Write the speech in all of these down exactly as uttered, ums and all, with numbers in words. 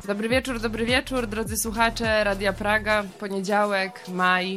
Dobry wieczór, dobry wieczór, drodzy słuchacze Radia Praga. Poniedziałek, maj,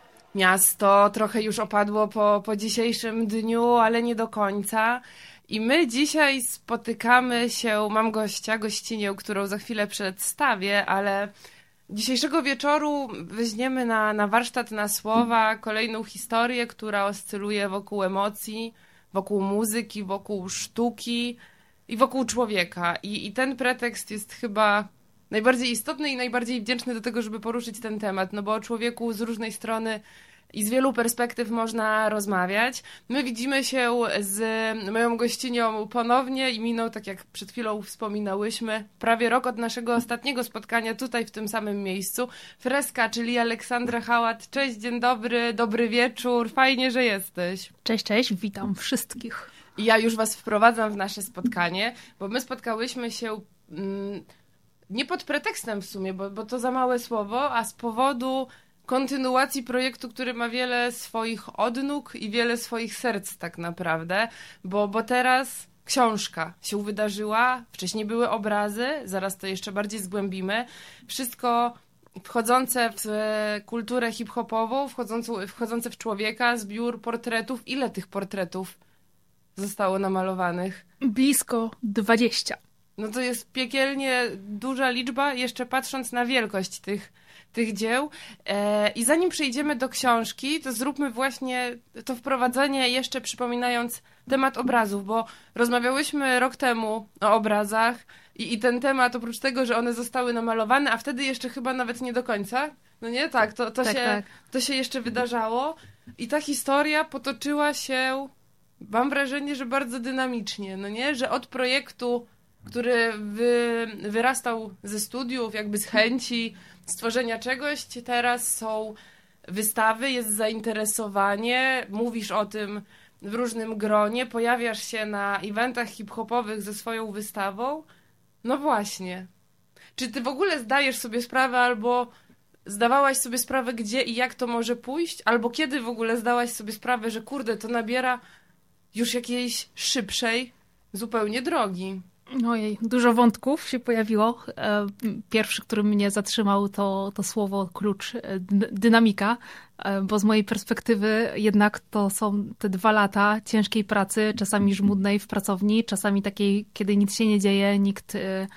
miasto trochę już opadło po, po dzisiejszym dniu, ale nie do końca. I my dzisiaj spotykamy się, mam gościa, gościnię, którą za chwilę przedstawię, ale dzisiejszego wieczoru weźmiemy na, na warsztat na słowa kolejną historię, która oscyluje wokół emocji, wokół muzyki, wokół sztuki i wokół człowieka. I, I ten pretekst jest chyba najbardziej istotny i najbardziej wdzięczny do tego, żeby poruszyć ten temat, no bo o człowieku z różnej strony i z wielu perspektyw można rozmawiać. My widzimy się z moją gościnią ponownie i minął, tak jak przed chwilą wspominałyśmy, prawie rok od naszego ostatniego spotkania tutaj w tym samym miejscu. Freska, czyli Aleksandra Hałat. Cześć, dzień dobry, dobry wieczór, fajnie, że jesteś. Cześć, cześć, witam wszystkich. I ja już was wprowadzam w nasze spotkanie, bo my spotkałyśmy się mm, nie pod pretekstem w sumie, bo, bo to za małe słowo, a z powodu kontynuacji projektu, który ma wiele swoich odnóg i wiele swoich serc tak naprawdę, bo, bo teraz książka się wydarzyła, wcześniej były obrazy, zaraz to jeszcze bardziej zgłębimy. Wszystko wchodzące w kulturę hip-hopową, wchodzące, wchodzące w człowieka, zbiór portretów. Ile tych portretów zostało namalowanych? Blisko dwadzieścia. No to jest piekielnie duża liczba, jeszcze patrząc na wielkość tych, tych dzieł. E, I zanim przejdziemy do książki, to zróbmy właśnie to wprowadzenie, jeszcze przypominając temat obrazów, bo rozmawiałyśmy rok temu o obrazach i, i ten temat, oprócz tego, że one zostały namalowane, a wtedy jeszcze chyba nawet nie do końca, no nie? Tak, to, to, tak, się, tak. to się jeszcze wydarzało i ta historia potoczyła się, mam wrażenie, że bardzo dynamicznie, no nie? Że od projektu, który wy, wyrastał ze studiów, jakby z chęci stworzenia czegoś, teraz są wystawy, jest zainteresowanie, mówisz o tym w różnym gronie, pojawiasz się na eventach hip-hopowych ze swoją wystawą. No właśnie. Czy ty w ogóle zdajesz sobie sprawę, albo zdawałaś sobie sprawę, gdzie i jak to może pójść? Albo kiedy w ogóle zdałaś sobie sprawę, że kurde, to nabiera już jakiejś szybszej zupełnie drogi? Ojej, dużo wątków się pojawiło. Pierwszy, który mnie zatrzymał, to, to słowo klucz, dynamika, bo z mojej perspektywy jednak to są te dwa lata ciężkiej pracy, czasami żmudnej w pracowni, czasami takiej, kiedy nic się nie dzieje, nikt...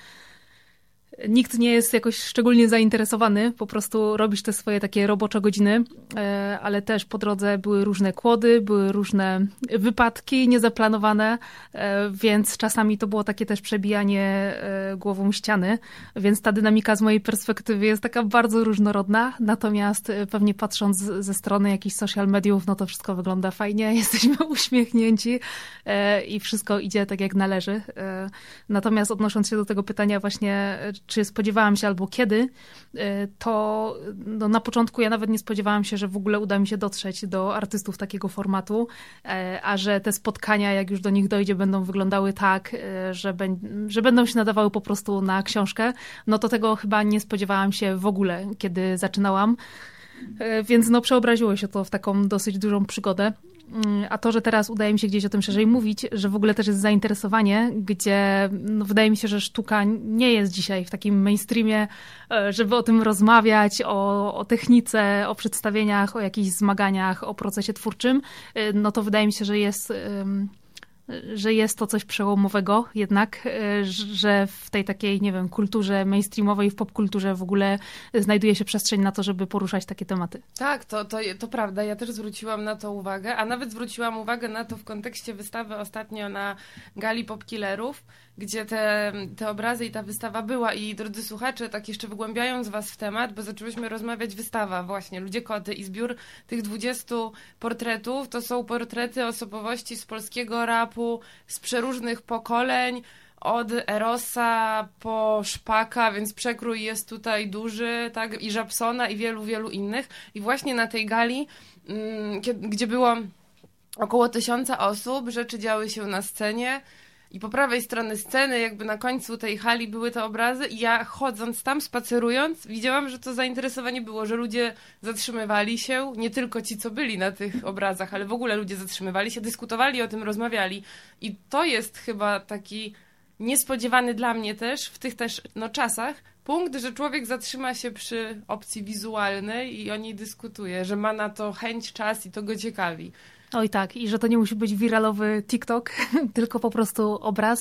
Nikt nie jest jakoś szczególnie zainteresowany, po prostu robisz te swoje takie robocze godziny, ale też po drodze były różne kłody, były różne wypadki niezaplanowane, więc czasami to było takie też przebijanie głową ściany, więc ta dynamika z mojej perspektywy jest taka bardzo różnorodna, natomiast pewnie patrząc ze strony jakichś social mediów, no to wszystko wygląda fajnie, jesteśmy uśmiechnięci i wszystko idzie tak jak należy. Natomiast odnosząc się do tego pytania właśnie, czy spodziewałam się albo kiedy, to no na początku ja nawet nie spodziewałam się, że w ogóle uda mi się dotrzeć do artystów takiego formatu, a że te spotkania, jak już do nich dojdzie, będą wyglądały tak, że, be, że będą się nadawały po prostu na książkę, no to tego chyba nie spodziewałam się w ogóle, kiedy zaczynałam. Więc no przeobraziło się to w taką dosyć dużą przygodę. A to, że teraz udaje mi się gdzieś o tym szerzej mówić, że w ogóle też jest zainteresowanie, gdzie no, wydaje mi się, że sztuka nie jest dzisiaj w takim mainstreamie, żeby o tym rozmawiać, o, o technice, o przedstawieniach, o jakichś zmaganiach, o procesie twórczym, no to wydaje mi się, że jest... że jest to coś przełomowego jednak, że w tej takiej, nie wiem, kulturze mainstreamowej, w popkulturze w ogóle znajduje się przestrzeń na to, żeby poruszać takie tematy. Tak, to, to, to prawda. Ja też zwróciłam na to uwagę, a nawet zwróciłam uwagę na to w kontekście wystawy ostatnio na Gali Popkillerów, gdzie te, te obrazy i ta wystawa była. I drodzy słuchacze, tak jeszcze wygłębiając was w temat, bo zaczęłyśmy rozmawiać, wystawa właśnie, Ludzie Koty i zbiór tych dwudziestu portretów, to są portrety osobowości z polskiego rapu, z przeróżnych pokoleń, od Erosa po Szpaka, więc przekrój jest tutaj duży, tak, i Żabsona i wielu, wielu innych. I właśnie na tej gali, gdzie było około tysiąca osób, rzeczy działy się na scenie i po prawej strony sceny, jakby na końcu tej hali były te obrazy i ja chodząc tam, spacerując, widziałam, że to zainteresowanie było, że ludzie zatrzymywali się, nie tylko ci, co byli na tych obrazach, ale w ogóle ludzie zatrzymywali się, dyskutowali o tym, rozmawiali. I to jest chyba taki niespodziewany dla mnie też, w tych też no, czasach, punkt, że człowiek zatrzyma się przy opcji wizualnej i o niej dyskutuje, że ma na to chęć, czas i to go ciekawi. Oj tak, i że to nie musi być wiralowy TikTok, tylko po prostu obraz.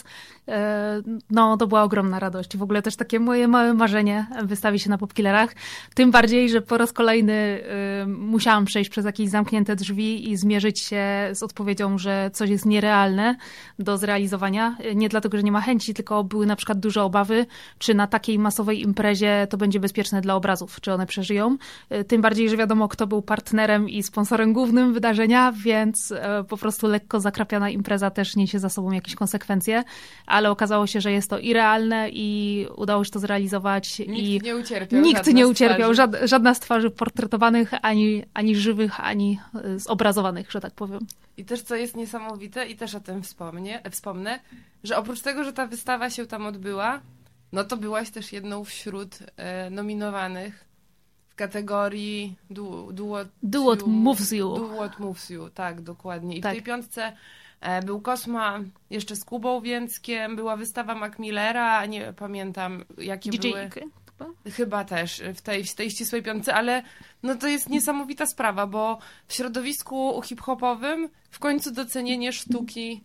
No, to była ogromna radość. W ogóle też takie moje małe marzenie wystawi się na Popkillerach. Tym bardziej, że po raz kolejny musiałam przejść przez jakieś zamknięte drzwi i zmierzyć się z odpowiedzią, że coś jest nierealne do zrealizowania. Nie dlatego, że nie ma chęci, tylko były na przykład duże obawy, czy na takiej masowej imprezie to będzie bezpieczne dla obrazów, czy one przeżyją. Tym bardziej, że wiadomo, kto był partnerem i sponsorem głównym wydarzenia, więc po prostu lekko zakrapiana impreza też niesie za sobą jakieś konsekwencje, ale okazało się, że jest to i realne i udało się to zrealizować. Nikt i nie ucierpiał. Nikt nie ucierpiał, żad, żadna z twarzy portretowanych, ani, ani żywych, ani zobrazowanych, że tak powiem. I też co jest niesamowite, i też o tym wspomnę, wspomnę, że oprócz tego, że ta wystawa się tam odbyła, no to byłaś też jedną wśród e, nominowanych w kategorii Do, do, what, do What Moves You. Do What Moves You, tak, dokładnie. I tak. w tej piątce e, był Kosma jeszcze z Kubą Więckiem, była wystawa Mac Millera, nie pamiętam jakie D J były. Chyba? Chyba też w tej, w tej ścisłej piątce, ale no to jest niesamowita sprawa, bo w środowisku hip-hopowym w końcu docenienie sztuki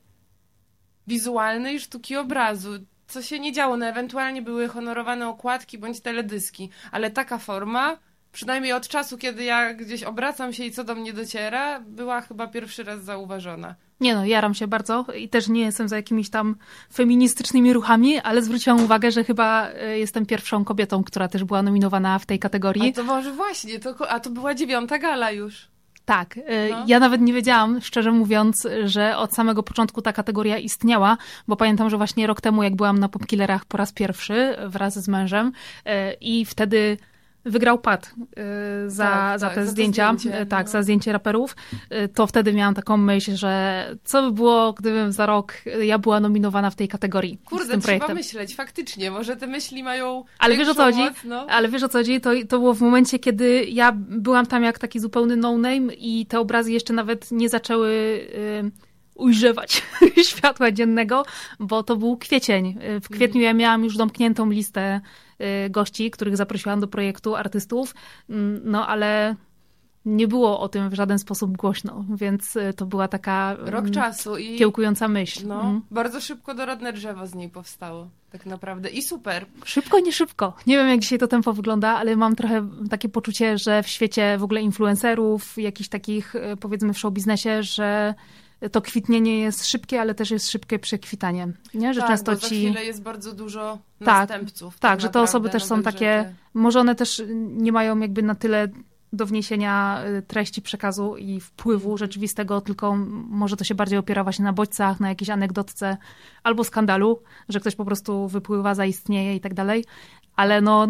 wizualnej, sztuki obrazu. Co się nie działo, no ewentualnie były honorowane okładki bądź teledyski, ale taka forma, przynajmniej od czasu, kiedy ja gdzieś obracam się i co do mnie dociera, była chyba pierwszy raz zauważona. Nie no, jaram się bardzo i też nie jestem za jakimiś tam feministycznymi ruchami, ale zwróciłam uwagę, że chyba jestem pierwszą kobietą, która też była nominowana w tej kategorii. A to może właśnie, to, a to była dziewiąta gala już. Tak, no. Ja nawet nie wiedziałam, szczerze mówiąc, że od samego początku ta kategoria istniała, bo pamiętam, że właśnie rok temu, jak byłam na Popkillerach po raz pierwszy wraz z mężem i wtedy wygrał Pat y, za, tak, za tak, te za zdjęcia, zdjęcie, tak, no. za zdjęcie raperów, y, to wtedy miałam taką myśl, że co by było, gdybym za rok ja była nominowana w tej kategorii. Kurde, z tym trzeba projektem. myśleć, faktycznie, może te myśli mają Ale wiesz o co chodzi? moc, no. Ale wiesz o co chodzi? To, to było w momencie, kiedy ja byłam tam jak taki zupełny no-name i te obrazy jeszcze nawet nie zaczęły y, ujrzewać światła dziennego, bo to był kwiecień. W kwietniu ja miałam już domkniętą listę gości, których zaprosiłam do projektu, artystów, no ale nie było o tym w żaden sposób głośno, więc to była taka rok czasu i kiełkująca myśl. No, mm. bardzo szybko dorodne drzewo z niej powstało, tak naprawdę i super. Szybko, nie szybko. Nie wiem, jak dzisiaj to tempo wygląda, ale mam trochę takie poczucie, że w świecie w ogóle influencerów, jakichś takich, powiedzmy w show biznesie, że to kwitnienie jest szybkie, ale też jest szybkie przekwitanie. Nie? Że tak, często bo za ci... chwilę jest bardzo dużo tak, następców. Tak, tak że te osoby też są takie, rzeczy. Może one też nie mają jakby na tyle do wniesienia treści przekazu i wpływu rzeczywistego, tylko może to się bardziej opiera właśnie na bodźcach, na jakiejś anegdotce albo skandalu, że ktoś po prostu wypływa, zaistnieje i tak dalej. Ale no,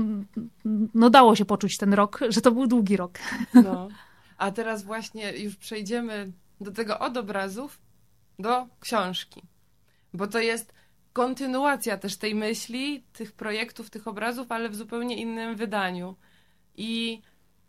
no dało się poczuć ten rok, że to był długi rok. No. A teraz właśnie już przejdziemy do tego od obrazów do książki. Bo to jest kontynuacja też tej myśli, tych projektów, tych obrazów, ale w zupełnie innym wydaniu. I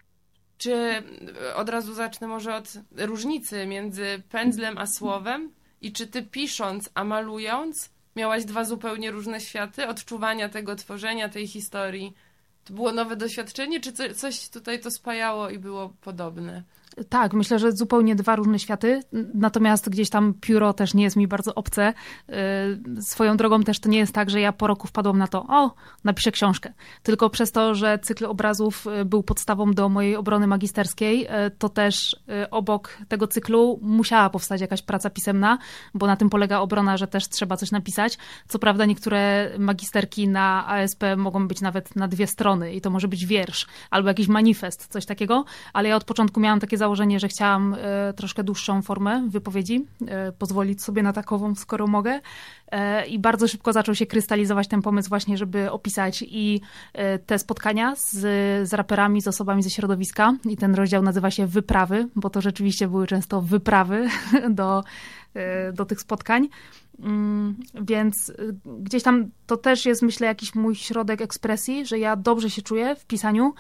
czy od razu zacznę może od różnicy między pędzlem a słowem i czy ty pisząc, a malując miałaś dwa zupełnie różne światy odczuwania tego tworzenia, tej historii? To było nowe doświadczenie, czy coś tutaj to spajało i było podobne? Tak, myślę, że zupełnie dwa różne światy, natomiast gdzieś tam pióro też nie jest mi bardzo obce. Swoją drogą też to nie jest tak, że ja po roku wpadłam na to, o, napiszę książkę. Tylko przez to, że cykl obrazów był podstawą do mojej obrony magisterskiej, to też obok tego cyklu musiała powstać jakaś praca pisemna, bo na tym polega obrona, że też trzeba coś napisać. Co prawda niektóre magisterki na A S P mogą być nawet na dwie strony i to może być wiersz albo jakiś manifest, coś takiego, ale ja od początku miałam takie założenie, że chciałam e, troszkę dłuższą formę wypowiedzi, e, pozwolić sobie na takową, skoro mogę. E, I bardzo szybko zaczął się krystalizować ten pomysł właśnie, żeby opisać i e, te spotkania z, z raperami, z osobami ze środowiska. I ten rozdział nazywa się Wyprawy, bo to rzeczywiście były często wyprawy do, e, do tych spotkań. Więc gdzieś tam to też jest, myślę, jakiś mój środek ekspresji, że ja dobrze się czuję w pisaniu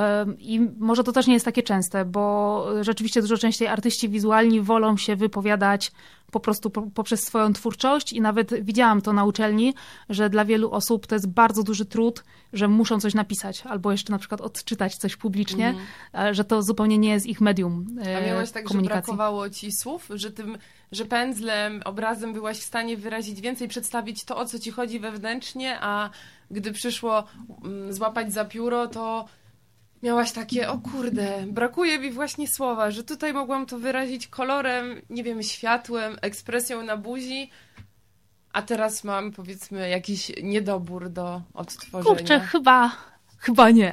i może to też nie jest takie częste, bo rzeczywiście dużo częściej artyści wizualni wolą się wypowiadać po prostu po, poprzez swoją twórczość i nawet widziałam to na uczelni, że dla wielu osób to jest bardzo duży trud, że muszą coś napisać albo jeszcze na przykład odczytać coś publicznie, mm. że to zupełnie nie jest ich medium komunikacji. A miałaś tak, że brakowało ci słów, że tym, że pędzlem, obrazem byłaś w stanie wyrazić więcej, przedstawić to, o co ci chodzi wewnętrznie, a gdy przyszło um, złapać za pióro, to miałaś takie, o kurde, brakuje mi właśnie słowa, że tutaj mogłam to wyrazić kolorem, nie wiem, światłem, ekspresją na buzi, a teraz mam, powiedzmy, jakiś niedobór do odtworzenia. Kurczę, chyba... Chyba nie.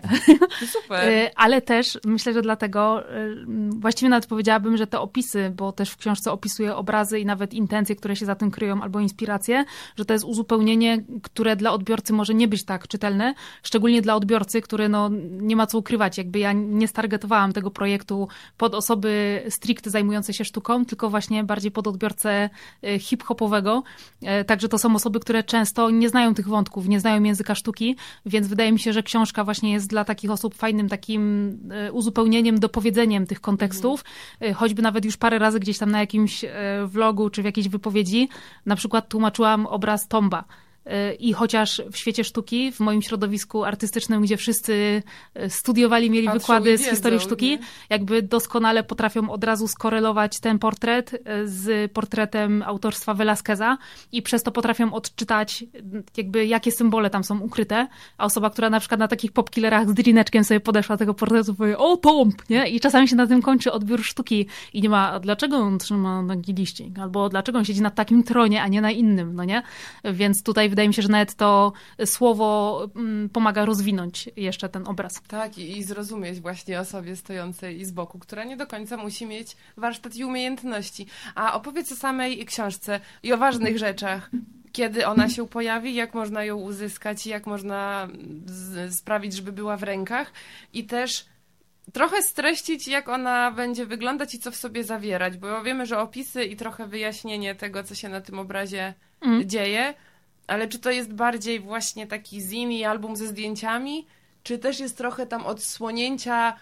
Super. Ale też myślę, że dlatego właściwie nawet powiedziałabym, że te opisy, bo też w książce opisuję obrazy i nawet intencje, które się za tym kryją, albo inspiracje, że to jest uzupełnienie, które dla odbiorcy może nie być tak czytelne, szczególnie dla odbiorcy, który no, nie ma co ukrywać. Jakby ja nie stargetowałam tego projektu pod osoby stricte zajmujące się sztuką, tylko właśnie bardziej pod odbiorcę hip-hopowego. Także to są osoby, które często nie znają tych wątków, nie znają języka sztuki, więc wydaje mi się, że książka właśnie jest dla takich osób fajnym takim uzupełnieniem, dopowiedzeniem tych kontekstów. Mhm. Choćby nawet już parę razy gdzieś tam na jakimś vlogu czy w jakiejś wypowiedzi na przykład tłumaczyłam obraz Tomba. I chociaż w świecie sztuki, w moim środowisku artystycznym, gdzie wszyscy studiowali, mieli Patrzą wykłady i z wiedzą, historii sztuki, nie? jakby doskonale potrafią od razu skorelować ten portret z portretem autorstwa Velázqueza i przez to potrafią odczytać, jakby jakie symbole tam są ukryte. A osoba, która na przykład na takich popkillerach z drineczkiem sobie podeszła do tego portretu, powie, o Tomb, nie? I czasami się na tym kończy odbiór sztuki i nie ma, dlaczego on trzyma taki liścik? Albo dlaczego on siedzi na takim tronie, a nie na innym, no nie? Więc tutaj wydaje mi się, że nawet to słowo pomaga rozwinąć jeszcze ten obraz. Tak, i, i zrozumieć właśnie osobie stojącej z boku, która nie do końca musi mieć warsztat i umiejętności. A opowiedz o samej książce i o ważnych rzeczach. Kiedy ona się pojawi, jak można ją uzyskać i jak można z, sprawić, żeby była w rękach. I też trochę streścić, jak ona będzie wyglądać i co w sobie zawierać, bo wiemy, że opisy i trochę wyjaśnienie tego, co się na tym obrazie mm. dzieje. Ale czy to jest bardziej właśnie taki zin i album ze zdjęciami, czy też jest trochę tam odsłonięcia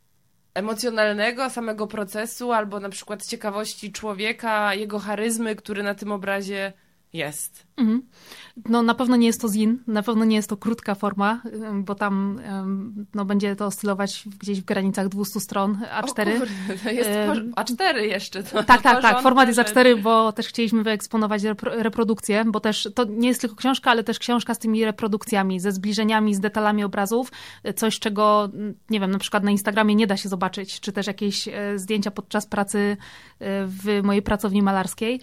emocjonalnego samego procesu, albo na przykład ciekawości człowieka, jego charyzmy, który na tym obrazie jest? Mhm. No na pewno nie jest to zin, na pewno nie jest to krótka forma, bo tam no, będzie to oscylować gdzieś w granicach dwieście stron A cztery. O kurde, to jest A cztery jeszcze. To tak, tak, tak, format jest A cztery, bo też chcieliśmy wyeksponować reprodukcję, bo też to nie jest tylko książka, ale też książka z tymi reprodukcjami, ze zbliżeniami, z detalami obrazów, coś czego, nie wiem, na przykład na Instagramie nie da się zobaczyć, czy też jakieś zdjęcia podczas pracy w mojej pracowni malarskiej,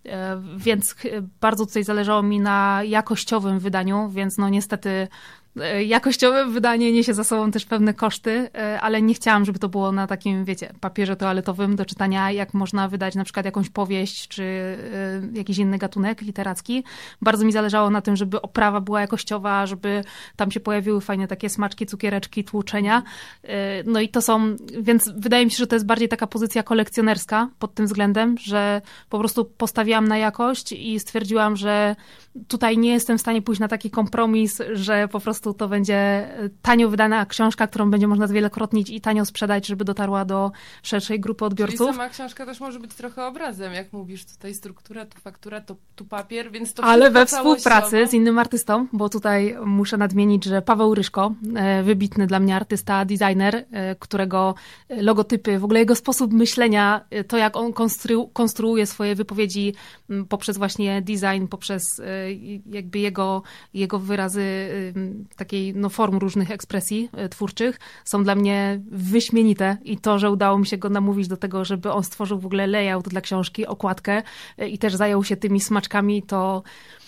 więc bardzo tutaj zależało mi na jakościowym wydaniu, więc no niestety jakościowe wydanie niesie za sobą też pewne koszty, ale nie chciałam, żeby to było na takim, wiecie, papierze toaletowym do czytania, jak można wydać na przykład jakąś powieść, czy jakiś inny gatunek literacki. Bardzo mi zależało na tym, żeby oprawa była jakościowa, żeby tam się pojawiły fajne takie smaczki, cukiereczki, tłuczenia. No i to są, więc wydaje mi się, że to jest bardziej taka pozycja kolekcjonerska pod tym względem, że po prostu postawiłam na jakość i stwierdziłam, że tutaj nie jestem w stanie pójść na taki kompromis, że po prostu to będzie tanio wydana książka, którą będzie można zwielokrotnić i tanio sprzedać, żeby dotarła do szerszej grupy odbiorców. Czyli sama książka też może być trochę obrazem, jak mówisz, tutaj struktura, tu faktura, to, tu papier, więc to ale we współpracy z innym artystą, bo tutaj muszę nadmienić, że Paweł Ryszko, wybitny dla mnie artysta, designer, którego logotypy, w ogóle jego sposób myślenia, to jak on konstru- konstruuje swoje wypowiedzi poprzez właśnie design, poprzez jakby jego, jego wyrazy takiej no, form różnych ekspresji twórczych, są dla mnie wyśmienite i to, że udało mi się go namówić do tego, żeby on stworzył w ogóle layout dla książki, okładkę i też zajął się tymi smaczkami, to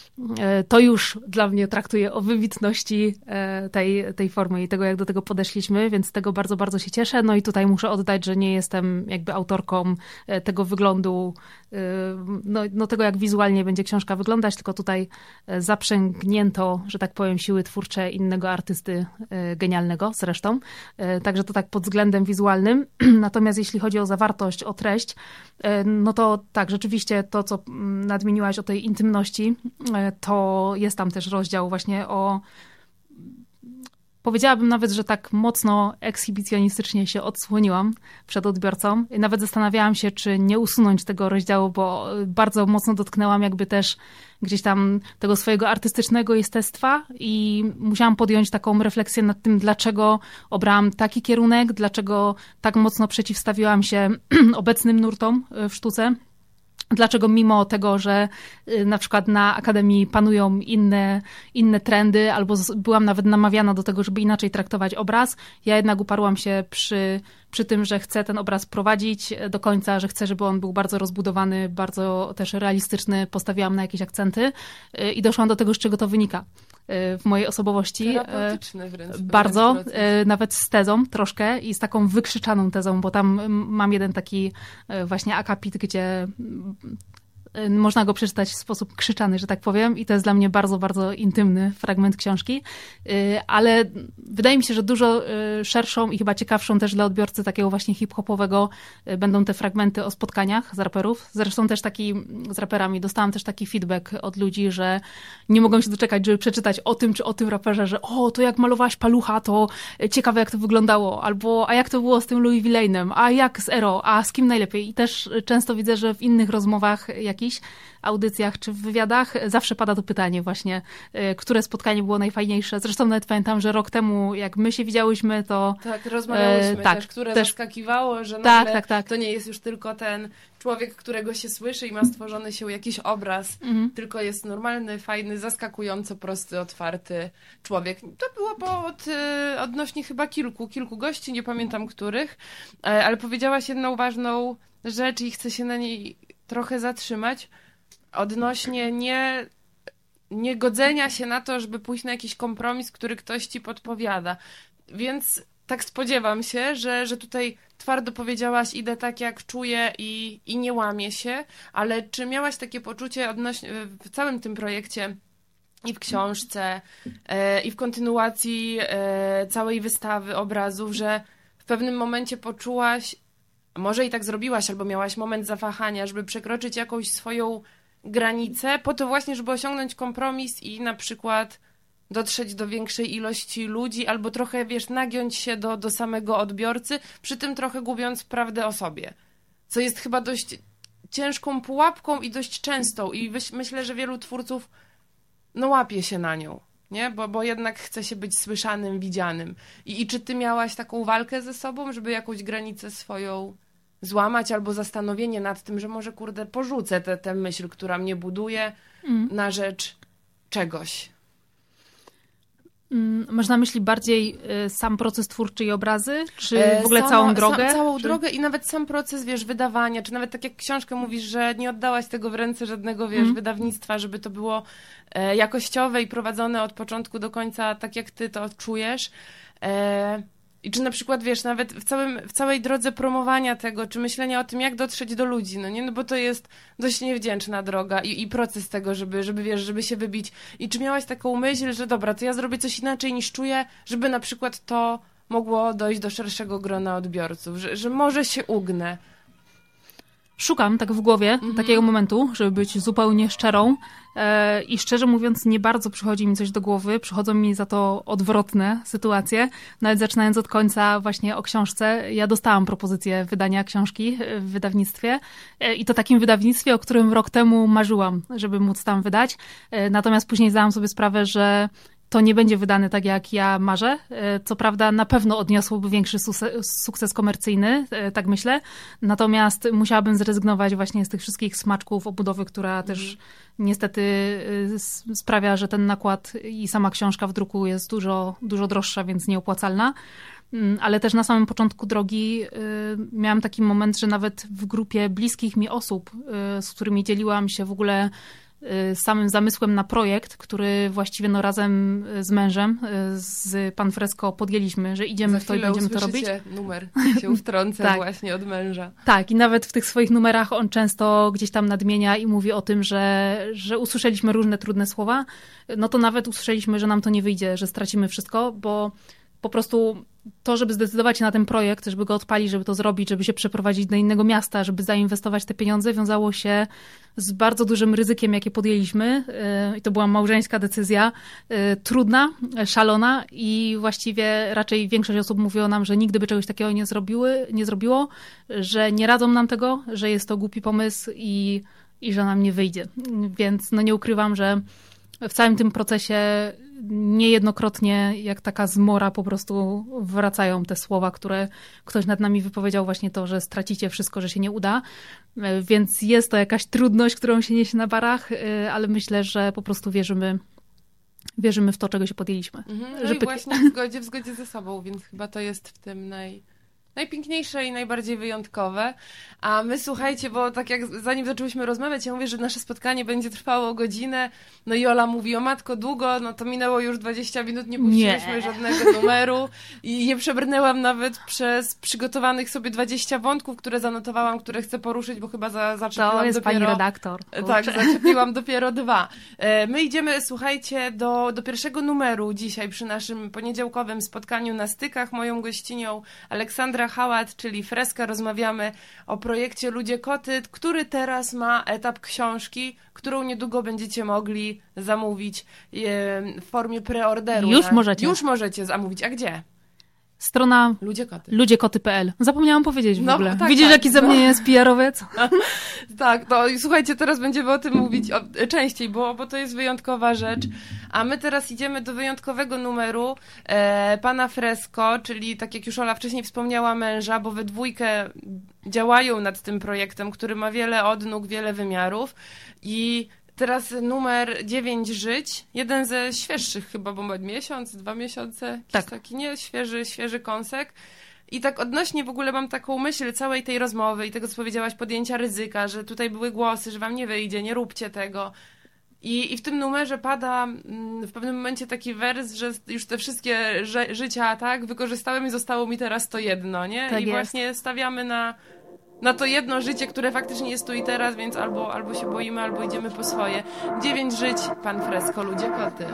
to już dla mnie traktuje o wybitności tej, tej formy i tego, jak do tego podeszliśmy, więc z tego bardzo, bardzo się cieszę. No i tutaj muszę oddać, że nie jestem jakby autorką tego wyglądu, no, no tego, jak wizualnie będzie książka wyglądać, tylko tutaj zaprzęgnięto, że tak powiem, siły twórcze innego artysty genialnego zresztą. Także to tak pod względem wizualnym. Natomiast jeśli chodzi o zawartość, o treść, no to tak, rzeczywiście to, co nadmieniłaś o tej intymności, to jest tam też rozdział właśnie o... Powiedziałabym nawet, że tak mocno ekshibicjonistycznie się odsłoniłam przed odbiorcą. I nawet zastanawiałam się, czy nie usunąć tego rozdziału, bo bardzo mocno dotknęłam jakby też gdzieś tam tego swojego artystycznego jestestwa i musiałam podjąć taką refleksję nad tym, dlaczego obrałam taki kierunek, dlaczego tak mocno przeciwstawiłam się obecnym nurtom w sztuce. Dlaczego mimo tego, że na przykład na Akademii panują inne, inne trendy, albo byłam nawet namawiana do tego, żeby inaczej traktować obraz, ja jednak uparłam się przy, przy tym, że chcę ten obraz prowadzić do końca, że chcę, żeby on był bardzo rozbudowany, bardzo też realistyczny, postawiłam na jakieś akcenty i doszłam do tego, z czego to wynika w mojej osobowości. Terapeutyczne wręcz. Bardzo, wręcz nawet z tezą troszkę i z taką wykrzyczaną tezą, bo tam mam jeden taki właśnie akapit, gdzie można go przeczytać w sposób krzyczany, że tak powiem, i to jest dla mnie bardzo, bardzo intymny fragment książki, ale wydaje mi się, że dużo szerszą i chyba ciekawszą też dla odbiorcy takiego właśnie hip-hopowego będą te fragmenty o spotkaniach z raperów. Zresztą też taki z raperami dostałam też taki feedback od ludzi, że nie mogą się doczekać, żeby przeczytać o tym czy o tym raperze, że o, to jak malowałaś palucha, to ciekawe jak to wyglądało, albo a jak to było z tym Louis Villainem, a jak z Ero, a z kim najlepiej. I też często widzę, że w innych rozmowach jakichś audycjach czy w wywiadach zawsze pada to pytanie właśnie, które spotkanie było najfajniejsze. Zresztą nawet pamiętam, że rok temu, jak my się widziałyśmy, to... Tak, rozmawiałyśmy e, tak, też, które też, zaskakiwało, że tak, nagle tak, tak. to nie jest już tylko ten człowiek, którego się słyszy i ma stworzony się jakiś obraz, mhm. tylko jest normalny, fajny, zaskakująco prosty, otwarty człowiek. To było po od, odnośnie chyba kilku, kilku gości, nie pamiętam których, ale powiedziałaś jedną ważną rzecz i chcę się na niej trochę zatrzymać, odnośnie nie, nie godzenia się na to, żeby pójść na jakiś kompromis, który ktoś ci podpowiada. Więc tak spodziewam się, że, że tutaj twardo powiedziałaś, idę tak jak czuję i, i nie łamię się, ale czy miałaś takie poczucie odnośnie, w całym tym projekcie i w książce, e, i w kontynuacji e, całej wystawy obrazów, że w pewnym momencie poczułaś, może i tak zrobiłaś, albo miałaś moment zawahania, żeby przekroczyć jakąś swoją granicę, po to właśnie, żeby osiągnąć kompromis i na przykład dotrzeć do większej ilości ludzi, albo trochę, wiesz, nagiąć się do, do samego odbiorcy, przy tym trochę gubiąc prawdę o sobie. Co jest chyba dość ciężką pułapką i dość częstą i myślę, że wielu twórców no łapie się na nią, nie? Bo, bo jednak chce się być słyszanym, widzianym. I, I czy ty miałaś taką walkę ze sobą, żeby jakąś granicę swoją złamać, albo zastanowienie nad tym, że może, kurde, porzucę tę myśl, która mnie buduje, mm. na rzecz czegoś? Masz na myśli bardziej sam proces twórczy i obrazy, czy w ogóle Sama, całą drogę? Sam, całą czy... drogę i nawet sam proces, wiesz, wydawania, czy nawet tak jak książkę mówisz, że nie oddałaś tego w ręce żadnego, wiesz, mm. wydawnictwa, żeby to było e, jakościowe i prowadzone od początku do końca, tak jak ty to odczujesz. E, I czy na przykład, wiesz, nawet w, całym, w całej drodze promowania tego, czy myślenia o tym, jak dotrzeć do ludzi, no nie, no bo to jest dość niewdzięczna droga i, i proces tego, żeby, żeby, wiesz, żeby się wybić. I czy miałaś taką myśl, że dobra, to ja zrobię coś inaczej niż czuję, żeby na przykład to mogło dojść do szerszego grona odbiorców, że, że może się ugnę? Szukam tak w głowie mhm. takiego momentu, żeby być zupełnie szczerą e, i szczerze mówiąc nie bardzo przychodzi mi coś do głowy, przychodzą mi za to odwrotne sytuacje. Nawet zaczynając od końca właśnie o książce, ja dostałam propozycję wydania książki w wydawnictwie e, i to takim wydawnictwie, o którym rok temu marzyłam, żeby móc tam wydać. E, natomiast później zdałam sobie sprawę, że to nie będzie wydane tak, jak ja marzę. Co prawda na pewno odniosłoby większy sukces komercyjny, tak myślę. Natomiast musiałabym zrezygnować właśnie z tych wszystkich smaczków, obudowy, która też mm. niestety sprawia, że ten nakład i sama książka w druku jest dużo, dużo droższa, więc nieopłacalna. Ale też na samym początku drogi miałam taki moment, że nawet w grupie bliskich mi osób, z którymi dzieliłam się w ogóle samym zamysłem na projekt, który właściwie no razem z mężem, z Pan Fresco podjęliśmy, że idziemy w to i będziemy to robić. Numer się wtrąca tak. właśnie od męża. Tak, i nawet w tych swoich numerach on często gdzieś tam nadmienia i mówi o tym, że, że usłyszeliśmy różne trudne słowa, no to nawet usłyszeliśmy, że nam to nie wyjdzie, że stracimy wszystko, bo po prostu to, żeby zdecydować się na ten projekt, żeby go odpalić, żeby to zrobić, żeby się przeprowadzić do innego miasta, żeby zainwestować te pieniądze, wiązało się z bardzo dużym ryzykiem, jakie podjęliśmy. I to była małżeńska decyzja, trudna, szalona i właściwie raczej większość osób mówiło nam, że nigdy by czegoś takiego nie zrobiły, nie zrobiło, że nie radzą nam tego, że jest to głupi pomysł i, i że nam nie wyjdzie. Więc no nie ukrywam, że w całym tym procesie niejednokrotnie jak taka zmora po prostu wracają te słowa, które ktoś nad nami wypowiedział, właśnie to, że stracicie wszystko, że się nie uda. Więc jest to jakaś trudność, którą się niesie na barach, ale myślę, że po prostu wierzymy, wierzymy w to, czego się podjęliśmy. Mhm, no że i pyk... właśnie w zgodzie, w zgodzie ze sobą, więc chyba to jest w tym naj... najpiękniejsze i najbardziej wyjątkowe. A my, słuchajcie, bo tak jak zanim zaczęłyśmy rozmawiać, ja mówię, że nasze spotkanie będzie trwało godzinę, no i Ola mówi, o matko, długo, no to minęło już dwadzieścia minut, nie puściliśmy nie. żadnego numeru i nie przebrnęłam nawet przez przygotowanych sobie dwadzieścia wątków, które zanotowałam, które chcę poruszyć, bo chyba za, zaczepiłam to jest dopiero... pani redaktor. Kurczę. Tak, zaczepiłam dopiero dwa. My idziemy, słuchajcie, do, do pierwszego numeru dzisiaj przy naszym poniedziałkowym spotkaniu na Stykach. Moją gościnią Aleksandra Hałat, czyli Freska. Rozmawiamy o projekcie Ludzie Koty, który teraz ma etap książki, którą niedługo będziecie mogli zamówić w formie preorderu. Już możecie. Już możecie zamówić. A gdzie? Strona Ludzie Koty. ludziekoty kropka p l. Zapomniałam powiedzieć w no, ogóle. Tak, Widzisz, tak, jaki ze no. mnie jest P R-owiec? Tak, to słuchajcie, teraz będziemy o tym mówić o, częściej, bo, bo to jest wyjątkowa rzecz. A my teraz idziemy do wyjątkowego numeru e, pana Fresko, czyli tak jak już Ola wcześniej wspomniała, męża, bo we dwójkę działają nad tym projektem, który ma wiele odnóg, wiele wymiarów i teraz numer dziewięć żyć, jeden ze świeższych chyba, bo ma miesiąc, dwa miesiące, tak. taki nie, świeży, świeży kąsek. I tak odnośnie w ogóle mam taką myśl całej tej rozmowy i tego, co powiedziałaś, podjęcia ryzyka, że tutaj były głosy, że wam nie wyjdzie, nie róbcie tego. I, i w tym numerze pada w pewnym momencie taki wers, że już te wszystkie ży- życia, tak, wykorzystałem i zostało mi teraz to jedno, nie? Tak I jest. właśnie stawiamy na... na to jedno życie, które faktycznie jest tu i teraz, więc albo, albo się boimy, albo idziemy po swoje. Dziewięć żyć, pan Fresko, Ludzie Koty.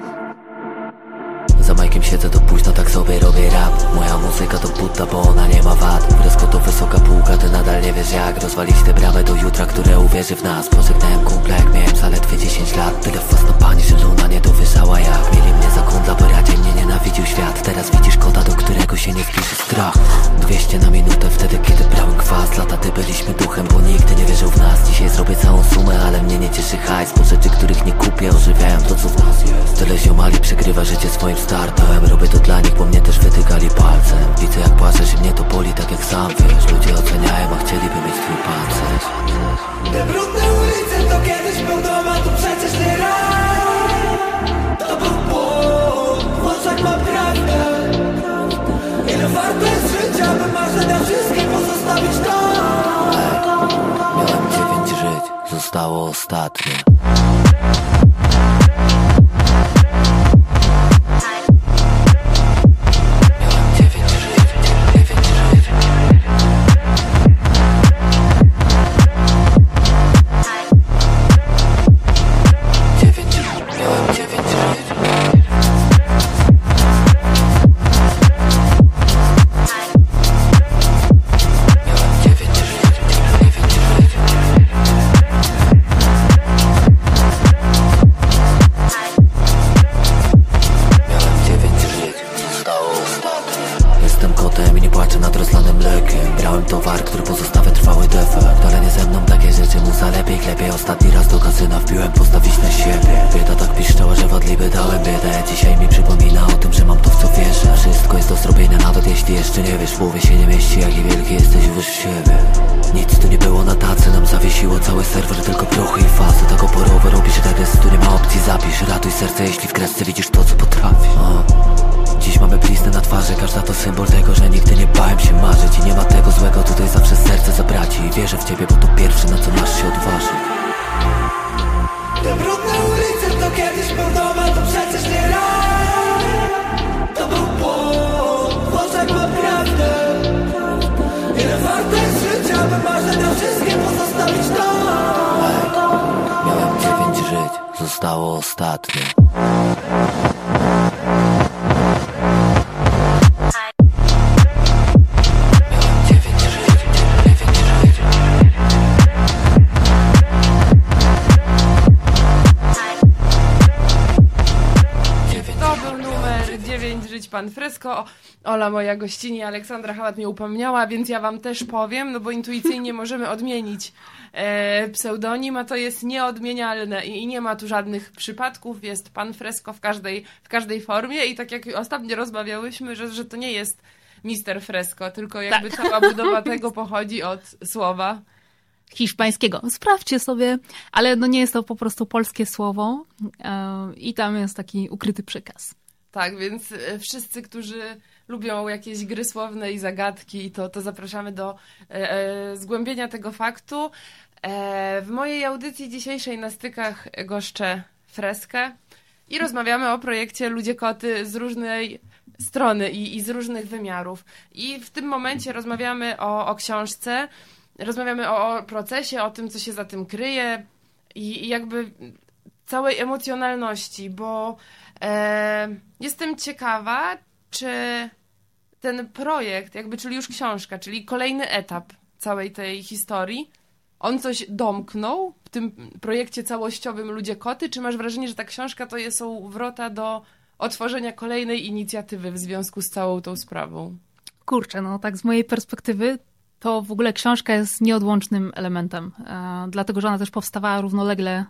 Za majkiem siedzę do późno, tak sobie robię rap. Moja muzyka to buta, bo ona nie ma wad. Fresko to wysoka półka, ty nadal nie wiesz jak rozwalić tę bramę do jutra, które uwierzy w nas. Pożegnałem kumple, jak miałem zaledwie dziesięć lat. Tyle was na pani, że luna nie dowyżała jak. Mieli mnie za kundla, bo raczej mnie nienawidził świat. Teraz widzisz kota, do którego się nie wpisze strach. Dwieście na minutę, wtedy kiedy brałem kwas. Lata ty byliśmy duchem, bo nigdy nie wierzył w nas. Dzisiaj zrobię całą sumę, ale mnie nie cieszy hajs. Bo rzeczy, których nie kupię, ożywiają to, co w nas jest. Tyle ziomali przegrywa życie swoim startem. Robię to dla nich, bo mnie też wytykali palcem. Widzę jak płaczesz i mnie to boli, tak jak sam wiesz. Ludzie oceniają, a chcieliby mieć twój pancerz. Te brudne ulice to kiedyś był dom, a tu przecież nie raj. To był ból, Włoszak ma prawdę. Ile warte jest życia, by marzenia wszystkie pozostawić tam. Ej, miałem dziewięć żyć, zostało ostatnie. Zostało ostatnie. pan Fresko. Ola, moja gościni Aleksandra Hałat mnie upomniała, więc ja wam też powiem, no bo intuicyjnie możemy odmienić e, pseudonim, a to jest nieodmienialne i, i nie ma tu żadnych przypadków. Jest pan Fresko w każdej, w każdej formie i tak jak ostatnio rozmawiałyśmy, że, że to nie jest mister Fresko, tylko jakby tak. Cała budowa tego pochodzi od słowa hiszpańskiego. Sprawdźcie sobie, ale no nie jest to po prostu polskie słowo yy, i tam jest taki ukryty przekaz. Tak, więc wszyscy, którzy lubią jakieś gry słowne i zagadki, to, to zapraszamy do e, e, zgłębienia tego faktu. E, w mojej audycji dzisiejszej na stykach goszczę Freskę i rozmawiamy o projekcie Ludzie Koty z różnej strony i, i z różnych wymiarów. I w tym momencie rozmawiamy o, o książce, rozmawiamy o, o procesie, o tym, co się za tym kryje i, i jakby całej emocjonalności, bo e, jestem ciekawa, czy ten projekt, jakby, czyli już książka, czyli kolejny etap całej tej historii, on coś domknął w tym projekcie całościowym Ludzie Koty, czy masz wrażenie, że ta książka to jest, są wrota do otworzenia kolejnej inicjatywy w związku z całą tą sprawą? Kurczę, no tak z mojej perspektywy to w ogóle książka jest nieodłącznym elementem, e, dlatego że ona też powstawała równolegle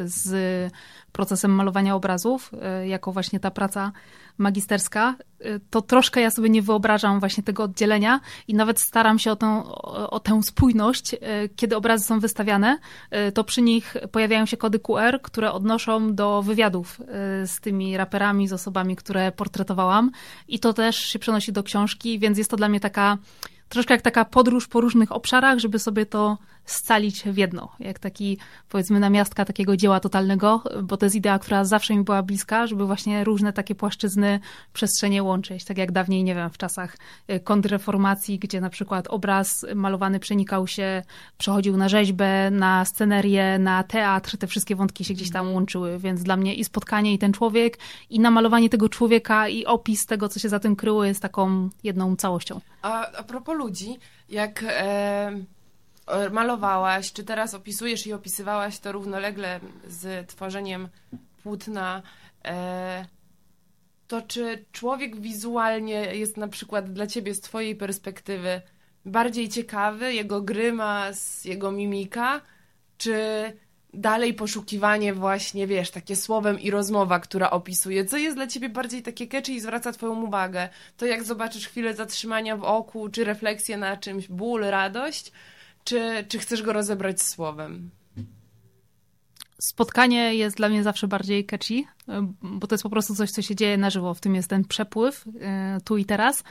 z procesem malowania obrazów, e, jako właśnie ta praca magisterska. E, to troszkę ja sobie nie wyobrażam właśnie tego oddzielenia i nawet staram się o tę, o, o tę spójność. E, kiedy obrazy są wystawiane, e, to przy nich pojawiają się kody Q R, które odnoszą do wywiadów e, z tymi raperami, z osobami, które portretowałam i to też się przenosi do książki, więc jest to dla mnie taka troszkę jak taka podróż po różnych obszarach, żeby sobie to scalić w jedno. Jak taki, powiedzmy, namiastka takiego dzieła totalnego, bo to jest idea, która zawsze mi była bliska, żeby właśnie różne takie płaszczyzny, przestrzenie łączyć. Tak jak dawniej, nie wiem, w czasach kontrreformacji, gdzie na przykład obraz malowany przenikał się, przechodził na rzeźbę, na scenerię, na teatr, te wszystkie wątki się gdzieś tam łączyły, więc dla mnie i spotkanie, i ten człowiek, i namalowanie tego człowieka, i opis tego, co się za tym kryło, jest taką jedną całością. A, a propos ludzi, jak e, malowałaś, czy teraz opisujesz i opisywałaś to równolegle z tworzeniem płótna, e, to czy człowiek wizualnie jest na przykład dla ciebie z twojej perspektywy bardziej ciekawy, jego grymas, jego mimika, czy dalej poszukiwanie właśnie, wiesz, takie słowem i rozmowa, która opisuje, co jest dla ciebie bardziej takie catchy i zwraca twoją uwagę. To jak zobaczysz chwilę zatrzymania w oku, czy refleksję na czymś, ból, radość, czy, czy chcesz go rozebrać słowem? Spotkanie jest dla mnie zawsze bardziej catchy, bo to jest po prostu coś, co się dzieje na żywo. W tym jest ten przepływ tu i teraz.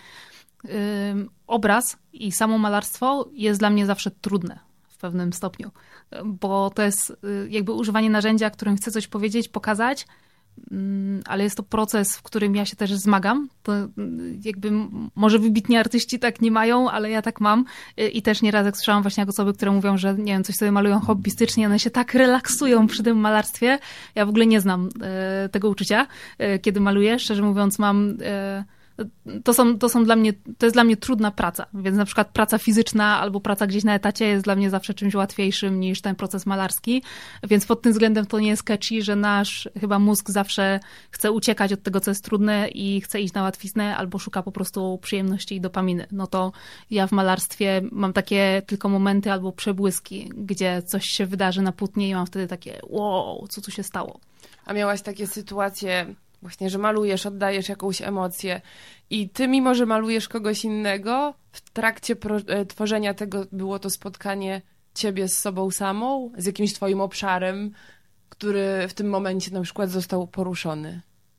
Obraz i samo malarstwo jest dla mnie zawsze trudne w pewnym stopniu, bo to jest jakby używanie narzędzia, którym chcę coś powiedzieć, pokazać, ale jest to proces, w którym ja się też zmagam. To jakby może wybitni artyści tak nie mają, ale ja tak mam i też nieraz jak słyszałam właśnie jak osoby, które mówią, że nie wiem, coś sobie malują hobbystycznie, one się tak relaksują przy tym malarstwie. Ja w ogóle nie znam e, tego uczucia, e, kiedy maluję. Szczerze mówiąc mam... E, To, są, to są dla mnie, to jest dla mnie trudna praca, więc na przykład praca fizyczna albo praca gdzieś na etacie jest dla mnie zawsze czymś łatwiejszym niż ten proces malarski, więc pod tym względem to nie jest catchy, że nasz chyba mózg zawsze chce uciekać od tego, co jest trudne i chce iść na łatwiznę albo szuka po prostu przyjemności i dopaminy. No to ja w malarstwie mam takie tylko momenty albo przebłyski, gdzie coś się wydarzy na płótnie i mam wtedy takie wow, co tu się stało. A miałaś takie sytuacje właśnie, że malujesz, oddajesz jakąś emocję i ty, mimo że malujesz kogoś innego, w trakcie pro- tworzenia tego było to spotkanie ciebie z sobą samą, z jakimś twoim obszarem, który w tym momencie na przykład został poruszony?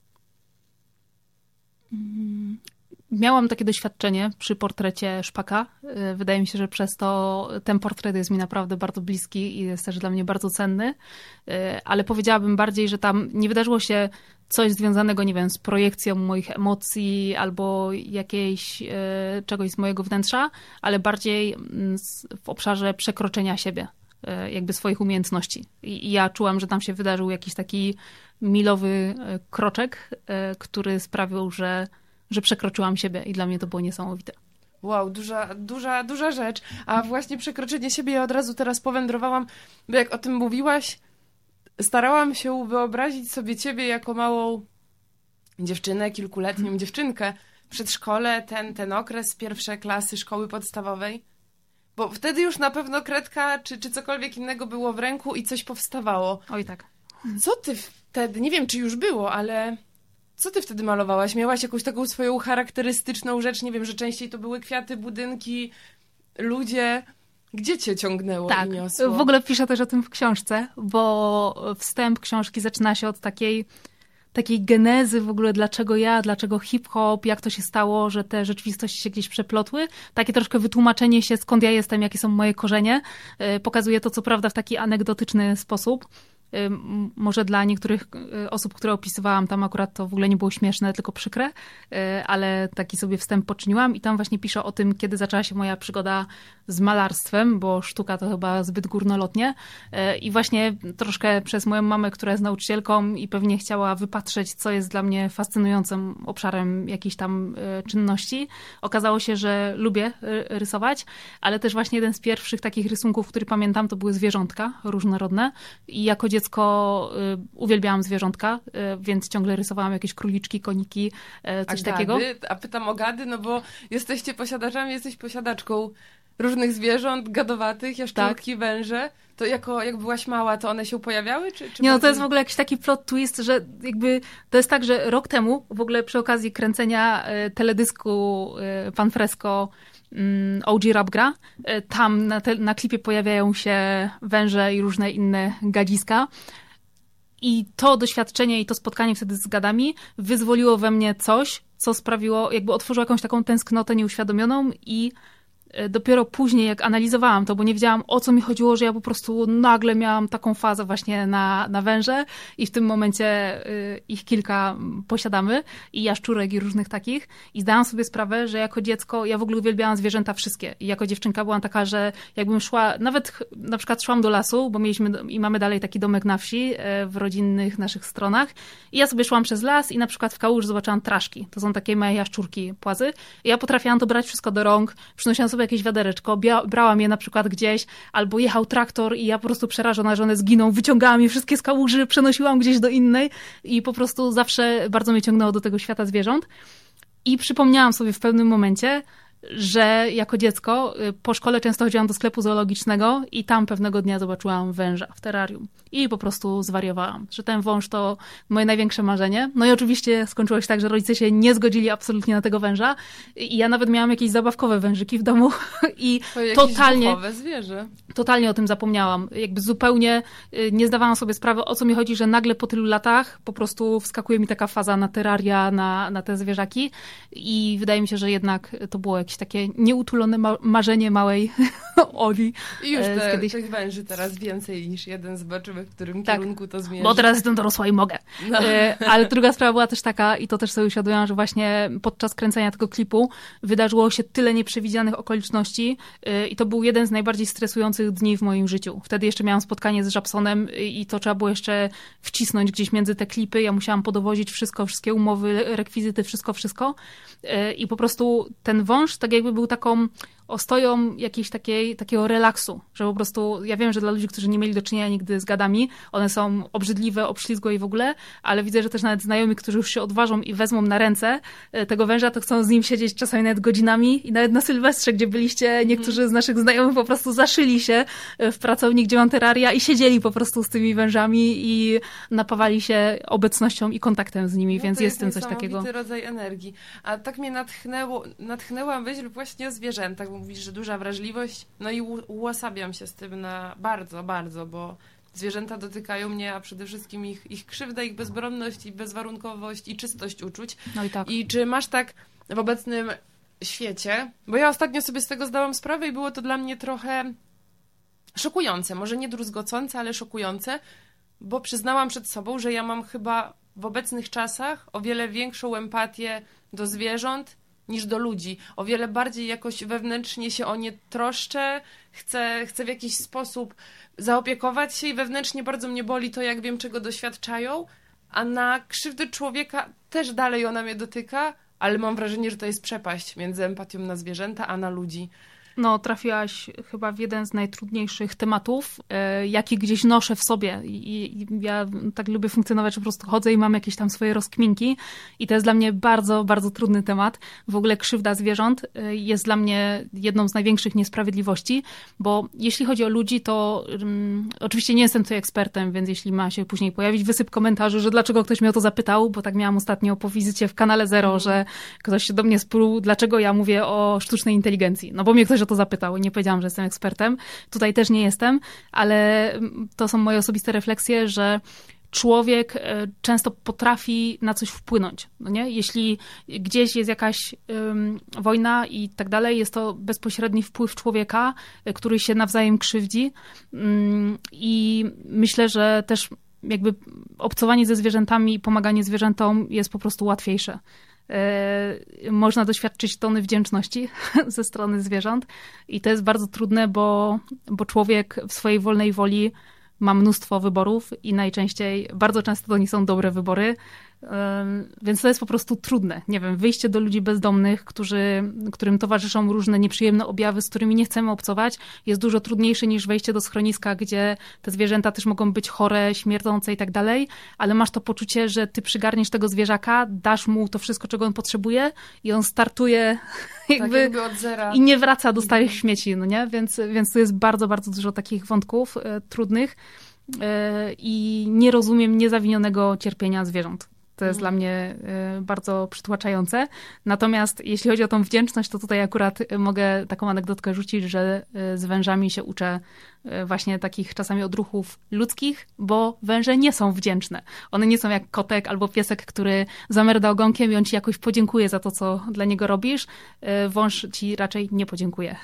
Miałam takie doświadczenie przy portrecie Szpaka. Wydaje mi się, że przez to ten portret jest mi naprawdę bardzo bliski i jest też dla mnie bardzo cenny, ale powiedziałabym bardziej, że tam nie wydarzyło się coś związanego, nie wiem, z projekcją moich emocji albo jakiejś, czegoś z mojego wnętrza, ale bardziej w obszarze przekroczenia siebie, jakby swoich umiejętności. I ja czułam, że tam się wydarzył jakiś taki milowy kroczek, który sprawił, że że przekroczyłam siebie i dla mnie to było niesamowite. Wow, duża, duża, duża rzecz. A właśnie przekroczenie siebie ja od razu teraz powędrowałam, bo jak o tym mówiłaś, starałam się wyobrazić sobie ciebie jako małą dziewczynę, kilkuletnią dziewczynkę, przedszkole, ten, ten okres, pierwsze klasy szkoły podstawowej? Bo wtedy już na pewno kredka czy, czy cokolwiek innego było w ręku i coś powstawało. Oj tak. Co ty wtedy, nie wiem czy już było, ale co ty wtedy malowałaś? Miałaś jakąś taką swoją charakterystyczną rzecz? Nie wiem, że częściej to były kwiaty, budynki, ludzie. Gdzie cię ciągnęło tak. i niosło? W ogóle piszę też o tym w książce, bo wstęp książki zaczyna się od takiej takiej genezy w ogóle, dlaczego ja, dlaczego hip-hop, jak to się stało, że te rzeczywistości się gdzieś przeplotły. Takie troszkę wytłumaczenie się, skąd ja jestem, jakie są moje korzenie. Pokazuję to, co prawda, w taki anegdotyczny sposób. Może dla niektórych osób, które opisywałam, tam akurat to w ogóle nie było śmieszne, tylko przykre, ale taki sobie wstęp poczyniłam i tam właśnie piszę o tym, kiedy zaczęła się moja przygoda z malarstwem, bo sztuka to chyba zbyt górnolotnie i właśnie troszkę przez moją mamę, która jest nauczycielką i pewnie chciała wypatrzeć, co jest dla mnie fascynującym obszarem jakiejś tam czynności. Okazało się, że lubię rysować, ale też właśnie jeden z pierwszych takich rysunków, który pamiętam, to były zwierzątka różnorodne i jako dziecko uwielbiałam zwierzątka, więc ciągle rysowałam jakieś króliczki, koniki, coś a takiego. Gady? A pytam o gady, no bo jesteście posiadaczami, jesteś posiadaczką różnych zwierząt, gadowatych, jaszczurki, tak. węże. To jako, jak byłaś mała, to one się pojawiały? Czy, czy nie, no bardziej... to jest w ogóle jakiś taki plot twist, że jakby to jest tak, że rok temu, w ogóle przy okazji kręcenia teledysku Pan Fresco O G Rap gra, tam na, te, na klipie pojawiają się węże i różne inne gadziska. I to doświadczenie i to spotkanie wtedy z gadami wyzwoliło we mnie coś, co sprawiło, jakby otworzyło jakąś taką tęsknotę nieuświadomioną i dopiero później, jak analizowałam to, bo nie wiedziałam, o co mi chodziło, że ja po prostu nagle miałam taką fazę właśnie na, na węże i w tym momencie y, ich kilka posiadamy i jaszczurek i różnych takich i zdałam sobie sprawę, że jako dziecko ja w ogóle uwielbiałam zwierzęta wszystkie i jako dziewczynka byłam taka, że jakbym szła, nawet na przykład szłam do lasu, bo mieliśmy i mamy dalej taki domek na wsi y, w rodzinnych naszych stronach i ja sobie szłam przez las i na przykład w kałuży zobaczyłam traszki. To są takie małe jaszczurki, płazy. I ja potrafiłam to brać wszystko do rąk, przynosiłam sobie jakieś wiadereczko, bia- brałam je na przykład gdzieś, albo jechał traktor i ja po prostu przerażona, że one zginą, wyciągałam je wszystkie z kałuży, przenosiłam gdzieś do innej i po prostu zawsze bardzo mnie ciągnęło do tego świata zwierząt. I przypomniałam sobie w pewnym momencie, że jako dziecko po szkole często chodziłam do sklepu zoologicznego i tam pewnego dnia zobaczyłam węża w terrarium. I po prostu zwariowałam, że ten wąż to moje największe marzenie. No i oczywiście skończyło się tak, że rodzice się nie zgodzili absolutnie na tego węża. I ja nawet miałam jakieś zabawkowe wężyki w domu i to totalnie, duchowe zwierzę. totalnie o tym zapomniałam. Jakby zupełnie nie zdawałam sobie sprawy, o co mi chodzi, że nagle po tylu latach po prostu wskakuje mi taka faza na terraria, na, na te zwierzaki. I wydaje mi się, że jednak to było jakieś takie nieutulone ma- marzenie małej Oli. I już te, kiedyś... tych węży teraz więcej niż jeden. Zobaczymy, w którym tak, kierunku to zmierzy. Bo teraz jestem dorosła i mogę. No. Ale druga sprawa była też taka, i to też sobie uświadomiłam, że właśnie podczas kręcenia tego klipu wydarzyło się tyle nieprzewidzianych okoliczności i to był jeden z najbardziej stresujących dni w moim życiu. Wtedy jeszcze miałam spotkanie z Żabsonem i to trzeba było jeszcze wcisnąć gdzieś między te klipy. Ja musiałam podowozić wszystko, wszystkie umowy, rekwizyty, wszystko, wszystko. I po prostu ten wąż tak jakby był taką ostoją jakiejś takiej, takiego relaksu, że po prostu, ja wiem, że dla ludzi, którzy nie mieli do czynienia nigdy z gadami, one są obrzydliwe, obślizgłe i w ogóle, ale widzę, że też nawet znajomi, którzy już się odważą i wezmą na ręce tego węża, to chcą z nim siedzieć czasami nawet godzinami i nawet na Sylwestrze, gdzie byliście, niektórzy z naszych znajomych po prostu zaszyli się w pracowni, gdzie mam terraria i siedzieli po prostu z tymi wężami i napawali się obecnością i kontaktem z nimi, no więc jest w tym coś takiego. To jest rodzaj energii. A tak mnie natchnęło, natchnęła myśl właśnie o zwierzętach. Mówisz, że duża wrażliwość, no i uosabiam się z tym na bardzo, bardzo, bo zwierzęta dotykają mnie, a przede wszystkim ich, ich krzywda, ich bezbronność i bezwarunkowość i czystość uczuć. No i tak. I czy masz tak w obecnym świecie, bo ja ostatnio sobie z tego zdałam sprawę i było to dla mnie trochę szokujące, może nie druzgocące, ale szokujące, bo przyznałam przed sobą, że ja mam chyba w obecnych czasach o wiele większą empatię do zwierząt niż do ludzi. O wiele bardziej jakoś wewnętrznie się o nie troszczę, chcę, chcę w jakiś sposób zaopiekować się i wewnętrznie bardzo mnie boli to, jak wiem, czego doświadczają, a na krzywdę człowieka też dalej ona mnie dotyka, ale mam wrażenie, że to jest przepaść między empatią na zwierzęta, a na ludzi. No, trafiłaś chyba w jeden z najtrudniejszych tematów, jaki gdzieś noszę w sobie. I, i ja tak lubię funkcjonować, że po prostu chodzę i mam jakieś tam swoje rozkminki. I to jest dla mnie bardzo, bardzo trudny temat. W ogóle krzywda zwierząt jest dla mnie jedną z największych niesprawiedliwości, bo jeśli chodzi o ludzi, to um, oczywiście nie jestem tutaj ekspertem, więc jeśli ma się później pojawić wysyp komentarzy, że dlaczego ktoś mnie o to zapytał, bo tak miałam ostatnio po wizycie w kanale Zero, że ktoś się do mnie sprół, dlaczego ja mówię o sztucznej inteligencji. No bo mnie ktoś o to zapytał. Nie powiedziałam, że jestem ekspertem. Tutaj też nie jestem, ale to są moje osobiste refleksje, że człowiek często potrafi na coś wpłynąć. No nie? Jeśli gdzieś jest jakaś um, wojna i tak dalej, jest to bezpośredni wpływ człowieka, który się nawzajem krzywdzi. Um, I myślę, że też jakby obcowanie ze zwierzętami i pomaganie zwierzętom jest po prostu łatwiejsze. Można doświadczyć tony wdzięczności ze strony zwierząt i to jest bardzo trudne, bo, bo człowiek w swojej wolnej woli ma mnóstwo wyborów i najczęściej, bardzo często to nie są dobre wybory, więc to jest po prostu trudne. Nie wiem, wyjście do ludzi bezdomnych, którzy, którym towarzyszą różne nieprzyjemne objawy, z którymi nie chcemy obcować, jest dużo trudniejsze niż wejście do schroniska, gdzie te zwierzęta też mogą być chore, śmierdzące i tak dalej, ale masz to poczucie, że ty przygarniesz tego zwierzaka, dasz mu to wszystko, czego on potrzebuje i on startuje jakby, tak, jakby od zera. I nie wraca do starych śmieci, no nie? Więc, więc tu jest bardzo, bardzo dużo takich wątków e, trudnych e, i nie rozumiem niezawinionego cierpienia zwierząt. To jest mm. dla mnie y, bardzo przytłaczające. Natomiast jeśli chodzi o tą wdzięczność, to tutaj akurat mogę taką anegdotkę rzucić, że y, z wężami się uczę y, właśnie takich czasami odruchów ludzkich, bo węże nie są wdzięczne. One nie są jak kotek albo piesek, który zamerda ogonkiem i on ci jakoś podziękuje za to, co dla niego robisz. Y, wąż ci raczej nie podziękuje.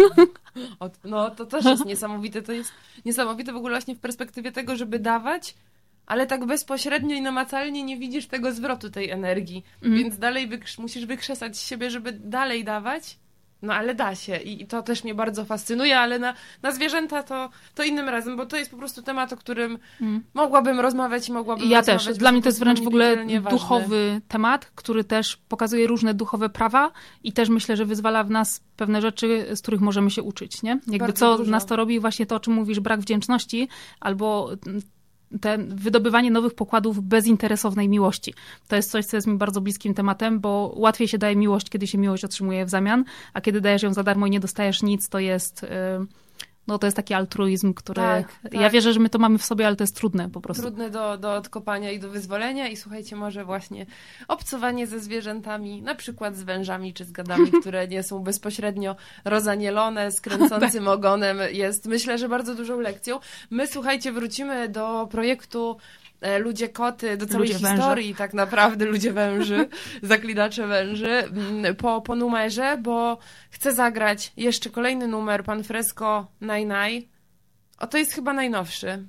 No to też jest niesamowite. To jest niesamowite w ogóle właśnie w perspektywie tego, żeby dawać, ale tak bezpośrednio i namacalnie nie widzisz tego zwrotu tej energii. Mm. Więc dalej wykrz- musisz wykrzesać z siebie, żeby dalej dawać. No ale da się i, i to też mnie bardzo fascynuje, ale na, na zwierzęta to, to innym razem, bo to jest po prostu temat, o którym mm. mogłabym rozmawiać i mogłabym ja rozmawiać. Ja też. Dla mnie to jest wręcz w ogóle duchowy ważny. temat, który też pokazuje różne duchowe prawa i też myślę, że wyzwala w nas pewne rzeczy, z których możemy się uczyć, nie? Jakby bardzo co dużo. Nas to robi, właśnie to, o czym mówisz, brak wdzięczności albo te wydobywanie nowych pokładów bezinteresownej miłości. To jest coś, co jest mi bardzo bliskim tematem, bo łatwiej się daje miłość, kiedy się miłość otrzymuje w zamian, a kiedy dajesz ją za darmo i nie dostajesz nic, to jest... Yy, no to jest taki altruizm, który... Tak, tak. Ja wierzę, że my to mamy w sobie, ale to jest trudne po prostu. Trudne do, do odkopania i do wyzwolenia i słuchajcie, może właśnie obcowanie ze zwierzętami, na przykład z wężami czy z gadami, które nie są bezpośrednio rozanielone, z kręcącym ogonem, jest myślę, że bardzo dużą lekcją. My, słuchajcie, wrócimy do projektu Ludzie Koty, do całej ludzie historii węże. Tak naprawdę, Ludzie Węży, Zaklinacze Węży, po, po numerze, bo chcę zagrać jeszcze kolejny numer, Pan Fresco Naj Naj. O, to jest chyba najnowszy.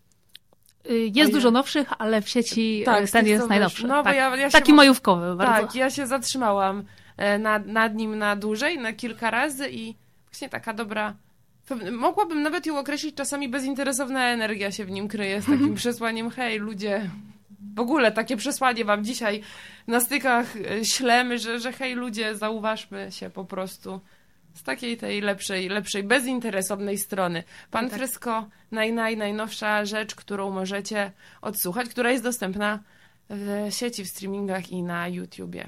Jest o, dużo ja. nowszych, ale w sieci tak, ten jest najnowszy. No, tak. bo ja, ja Taki się, majówkowy bardzo. Tak, ja się zatrzymałam nad, nad nim na dłużej, na kilka razy i właśnie taka dobra... Mogłabym nawet ją określić, czasami bezinteresowna energia się w nim kryje z takim przesłaniem, hej ludzie, w ogóle takie przesłanie wam dzisiaj na stykach ślemy, że, że hej ludzie, zauważmy się po prostu z takiej tej lepszej, lepszej, bezinteresownej strony. Pan tak. Fresco, naj, naj, najnowsza rzecz, którą możecie odsłuchać, która jest dostępna w sieci, w streamingach i na YouTubie.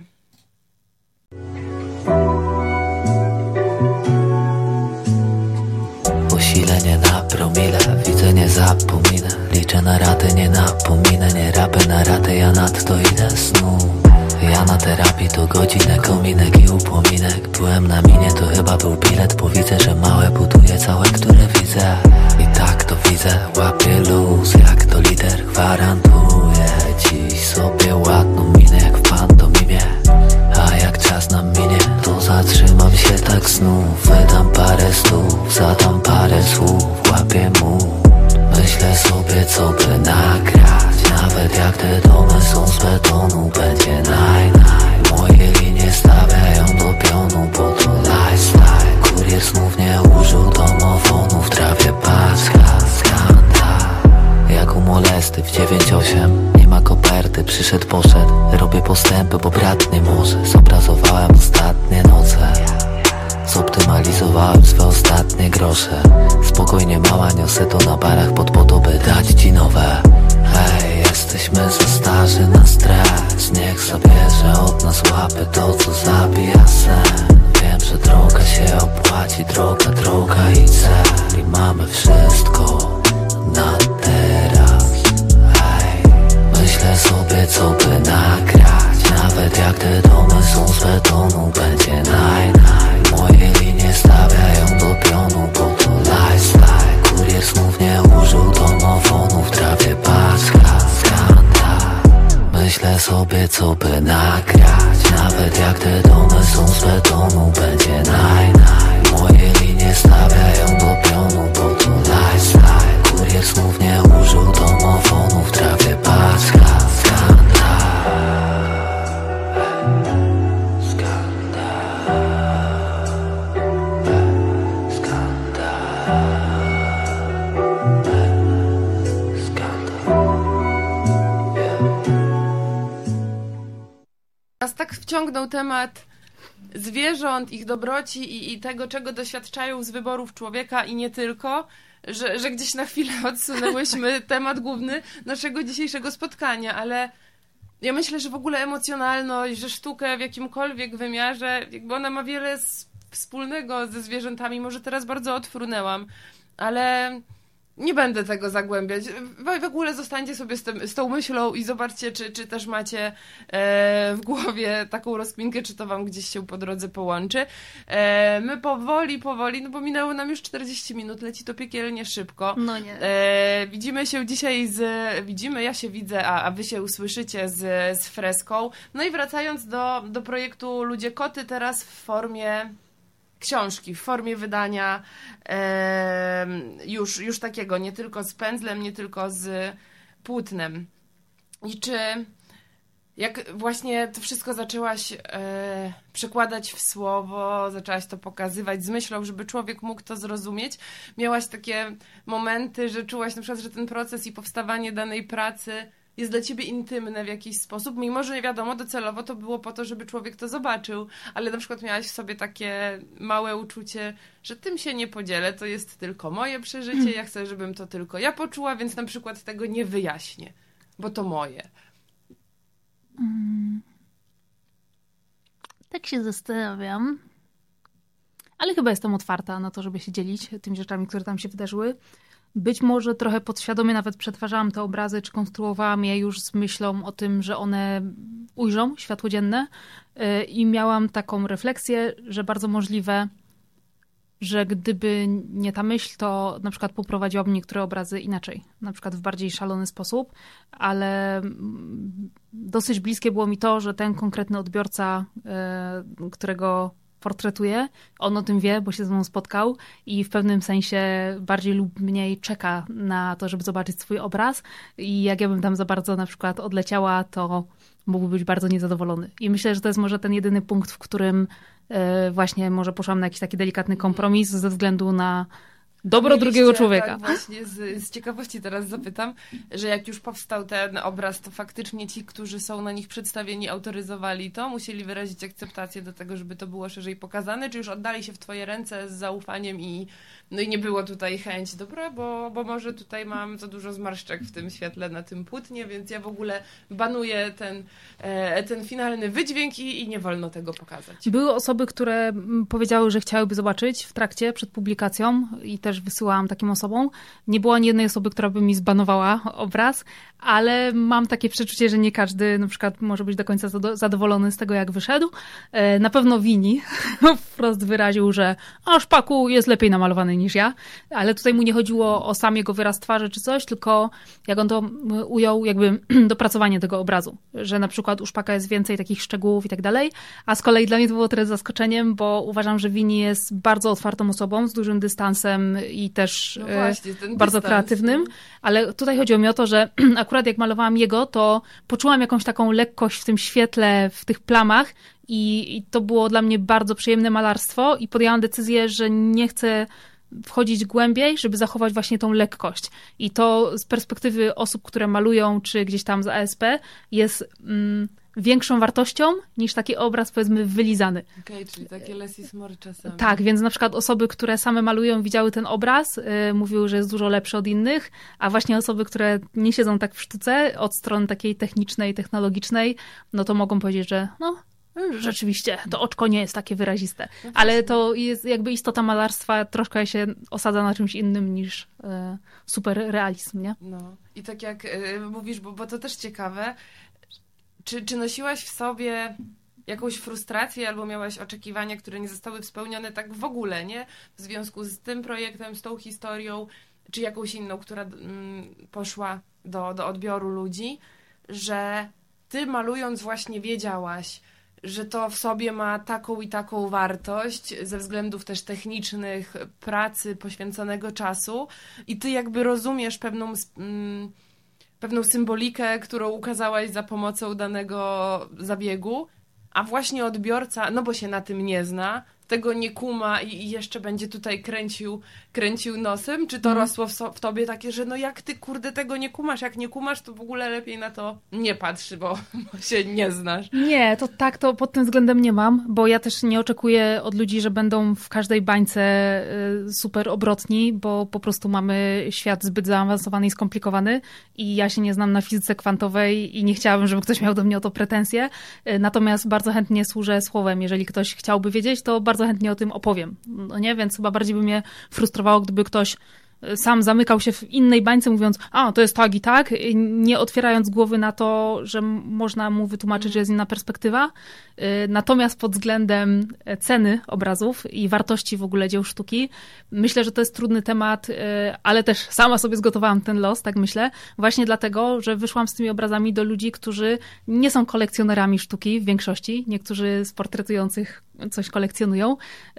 Usilenie na promile, widzę nie zapominę. Liczę na raty, nie napominę. Nie rapę na raty, ja nadto idę snu. Ja na terapii to godzinę, kominek i upominek. Byłem na minie, to chyba był bilet, bo widzę, że małe buduje całe, które widzę. I tak to widzę, łapię luz, jak to lider gwarantuję. Dziś sobie ładną minę, jak w pantomimie. A jak czas nam minie, to zatrzymam się tak znów. Wydam parę stów, zadam parę słów, łapię mu. Myślę sobie, co by nagrać. Nawet jak te domy są z betonu, będzie naj, naj. Moje linie stawiają do pionu, bo to lifestyle. Kurier snów nie użył domofonu, w trawie paska, skandal. Jak u molesty w dziewięć osiem, nie ma koperty, przyszedł, poszedł. Robię postępy, bo brat nie może. Zobrazowałem ostatnie noce, zoptymalizowałem se to na barach pod po to, by dać ci nowe. Hej, jesteśmy za starzy na stres. Niech zabierze od nas łapy to, co zabija sen. Wiem, że droga się opłaci, droga, droga i cel. I mamy wszystko na teraz. Hej, myślę sobie, co by nagrać. Nawet jak te domy są z betonu, będzie naj, naj. Moje linie stawiają do pionu, bo to lifestyle. Kurier snów nie użył domofonu, w trawie paczka, skandal. Myślę sobie, co by nagrać. Nawet jak te domy są z betonu, będzie naj, naj. Moje linie stawiają do pionu, bo to lifestyle. Kurier snów nie użył domofonu, w trawie paczka, skandal. Nas tak wciągnął temat zwierząt, ich dobroci i, i tego, czego doświadczają z wyborów człowieka i nie tylko, że, że gdzieś na chwilę odsunęłyśmy temat główny naszego dzisiejszego spotkania, ale ja myślę, że w ogóle emocjonalność, że sztukę w jakimkolwiek wymiarze, jakby ona ma wiele wspólnego ze zwierzętami. Może teraz bardzo odfrunęłam, ale nie będę tego zagłębiać. W ogóle zostańcie sobie z, tym, z tą myślą i zobaczcie, czy, czy też macie e, w głowie taką rozkminkę, czy to wam gdzieś się po drodze połączy. E, my powoli, powoli, no bo minęło nam już czterdzieści minut, leci to piekielnie szybko. No nie. E, widzimy się dzisiaj z... Widzimy, ja się widzę, a, a wy się usłyszycie z, z Freską. No i wracając do, do projektu Ludzie Koty, teraz w formie książki, w formie wydania e, już, już takiego, nie tylko z pędzlem, nie tylko z płótnem. I czy jak właśnie to wszystko zaczęłaś e, przekładać w słowo, zaczęłaś to pokazywać z myślą, żeby człowiek mógł to zrozumieć, miałaś takie momenty, że czułaś na przykład, że ten proces i powstawanie danej pracy jest dla ciebie intymne w jakiś sposób, mimo że wiadomo, docelowo to było po to, żeby człowiek to zobaczył, ale na przykład miałaś w sobie takie małe uczucie, że tym się nie podzielę, to jest tylko moje przeżycie, ja chcę, żebym to tylko ja poczuła, więc na przykład tego nie wyjaśnię, bo to moje. Hmm. Tak się zastanawiam, ale chyba jestem otwarta na to, żeby się dzielić tymi rzeczami, które tam się wydarzyły. Być może trochę podświadomie nawet przetwarzałam te obrazy, czy konstruowałam je już z myślą o tym, że one ujrzą światło dzienne i miałam taką refleksję, że bardzo możliwe, że gdyby nie ta myśl, to na przykład poprowadziłabym niektóre obrazy inaczej, na przykład w bardziej szalony sposób, ale dosyć bliskie było mi to, że ten konkretny odbiorca, którego portretuje, on o tym wie, bo się ze mną spotkał i w pewnym sensie bardziej lub mniej czeka na to, żeby zobaczyć swój obraz i jak ja bym tam za bardzo na przykład odleciała, to mógłby być bardzo niezadowolony. I myślę, że to jest może ten jedyny punkt, w którym właśnie może poszłam na jakiś taki delikatny kompromis ze względu na dobro drugiego człowieka. Tak, właśnie z, z ciekawości teraz zapytam, że jak już powstał ten obraz, to faktycznie ci, którzy są na nich przedstawieni, autoryzowali to? Musieli wyrazić akceptację do tego, żeby to było szerzej pokazane? Czy już oddali się w twoje ręce z zaufaniem i, no i nie było tutaj chęć, dobra, bo, bo może tutaj mam za dużo zmarszczek w tym świetle na tym płótnie, więc ja w ogóle banuję ten, e, ten finalny wydźwięk i, i nie wolno tego pokazać. Były osoby, które powiedziały, że chciałyby zobaczyć w trakcie, przed publikacją i też wysyłałam takim osobom. Nie było ani jednej osoby, która by mi zbanowała obraz, ale mam takie przeczucie, że nie każdy na przykład może być do końca zadowolony z tego, jak wyszedł. Na pewno Wini wprost wyraził, że a Szpaku jest lepiej namalowany niż ja, ale tutaj mu nie chodziło o sam jego wyraz twarzy czy coś, tylko jak on to ujął, jakby dopracowanie tego obrazu, że na przykład u Szpaka jest więcej takich szczegółów i tak dalej, a z kolei dla mnie to było teraz zaskoczeniem, bo uważam, że Wini jest bardzo otwartą osobą, z dużym dystansem i też no właśnie, bardzo dystans. kreatywnym, ale tutaj chodziło mi o to, że akurat jak malowałam jego, to poczułam jakąś taką lekkość w tym świetle, w tych plamach i, i to było dla mnie bardzo przyjemne malarstwo i podjęłam decyzję, że nie chcę wchodzić głębiej, żeby zachować właśnie tą lekkość. I to z perspektywy osób, które malują, czy gdzieś tam z A S P jest mm, większą wartością niż taki obraz, powiedzmy, wylizany. Okej, okay, czyli takie less is more czasami. Tak, więc na przykład osoby, które same malują, widziały ten obraz, yy, mówiły, że jest dużo lepszy od innych, a właśnie osoby, które nie siedzą tak w sztuce, od strony takiej technicznej, technologicznej, no to mogą powiedzieć, że no, rzeczywiście, to oczko nie jest takie wyraziste. No ale to jest jakby istota malarstwa troszkę się osadza na czymś innym niż yy, super realizm, nie? No i tak jak yy, mówisz, bo, bo to też ciekawe, Czy, czy nosiłaś w sobie jakąś frustrację albo miałaś oczekiwania, które nie zostały spełnione tak w ogóle, nie? W związku z tym projektem, z tą historią, czy jakąś inną, która mm, poszła do, do odbioru ludzi, że ty malując właśnie wiedziałaś, że to w sobie ma taką i taką wartość ze względów też technicznych, pracy, poświęconego czasu i ty jakby rozumiesz pewną... Mm, pewną symbolikę, którą ukazałaś za pomocą danego zabiegu, a właśnie odbiorca, no bo się na tym nie zna, tego nie kuma i, i jeszcze będzie tutaj kręcił, kręcił nosem, czy to mm. rosło w, so, w tobie takie, że no jak ty kurde tego nie kumasz, jak nie kumasz, to w ogóle lepiej na to nie patrz, bo, bo się nie znasz. Nie, to tak, to pod tym względem nie mam, bo ja też nie oczekuję od ludzi, że będą w każdej bańce super obrotni, bo po prostu mamy świat zbyt zaawansowany i skomplikowany i ja się nie znam na fizyce kwantowej i nie chciałabym, żeby ktoś miał do mnie o to pretensje, natomiast bardzo chętnie służę słowem. Jeżeli ktoś chciałby wiedzieć, to bardzo bardzo chętnie o tym opowiem. No nie? Więc chyba bardziej by mnie frustrowało, gdyby ktoś sam zamykał się w innej bańce, mówiąc, a to jest tak i tak, nie otwierając głowy na to, że można mu wytłumaczyć, że jest inna perspektywa. Natomiast pod względem ceny obrazów i wartości w ogóle dzieł sztuki, myślę, że to jest trudny temat, ale też sama sobie zgotowałam ten los, tak myślę, właśnie dlatego, że wyszłam z tymi obrazami do ludzi, którzy nie są kolekcjonerami sztuki w większości, niektórzy z portretujących coś kolekcjonują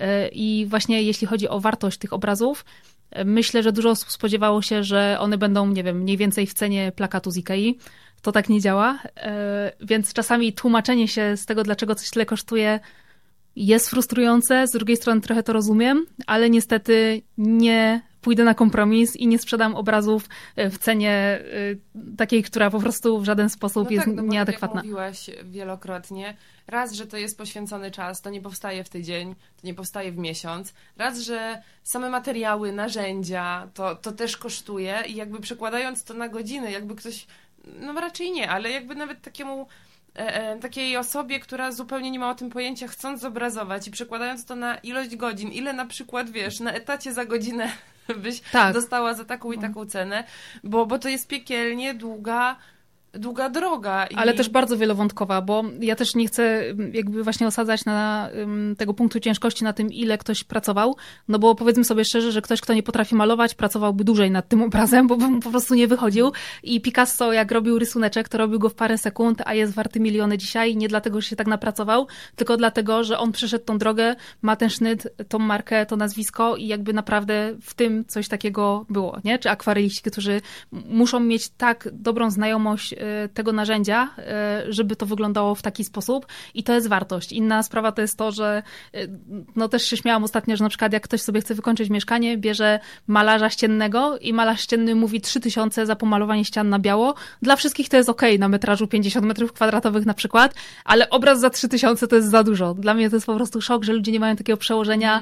i właśnie jeśli chodzi o wartość tych obrazów, myślę, że dużo osób spodziewało się, że one będą, nie wiem, mniej więcej w cenie plakatu z Ikei. To tak nie działa, więc czasami tłumaczenie się z tego, dlaczego coś tyle kosztuje, jest frustrujące. Z drugiej strony trochę to rozumiem, ale niestety nie pójdę na kompromis i nie sprzedam obrazów w cenie takiej, która po prostu w żaden sposób no jest tak, no nieadekwatna. Tak jak mówiłaś wielokrotnie, raz, że to jest poświęcony czas, to nie powstaje w tydzień, to nie powstaje w miesiąc. Raz, że same materiały, narzędzia, to, to też kosztuje i jakby przekładając to na godziny, jakby ktoś, no raczej nie, ale jakby nawet takiemu E, takiej osobie, która zupełnie nie ma o tym pojęcia, chcąc zobrazować i przekładając to na ilość godzin, ile na przykład, wiesz, na etacie za godzinę byś tak. dostała za taką i taką cenę, bo, bo to jest piekielnie długa długa droga. I... Ale też bardzo wielowątkowa, bo ja też nie chcę jakby właśnie osadzać na um, tego punktu ciężkości na tym, ile ktoś pracował, no bo powiedzmy sobie szczerze, że ktoś, kto nie potrafi malować, pracowałby dłużej nad tym obrazem, bo by mu po prostu nie wychodził i Picasso, jak robił rysuneczek, to robił go w parę sekund, a jest warty miliony dzisiaj, nie dlatego, że się tak napracował, tylko dlatego, że on przeszedł tą drogę, ma ten sznyt, tą markę, to nazwisko i jakby naprawdę w tym coś takiego było, nie? Czy akwareliści, którzy muszą mieć tak dobrą znajomość tego narzędzia, żeby to wyglądało w taki sposób i to jest wartość. Inna sprawa to jest to, że no też się śmiałam ostatnio, że na przykład jak ktoś sobie chce wykończyć mieszkanie, bierze malarza ściennego i malarz ścienny mówi trzy tysiące za pomalowanie ścian na biało. Dla wszystkich to jest okej, okay, na metrażu pięćdziesiąt metrów kwadratowych na przykład, ale obraz za trzy tysiące to jest za dużo. Dla mnie to jest po prostu szok, że ludzie nie mają takiego przełożenia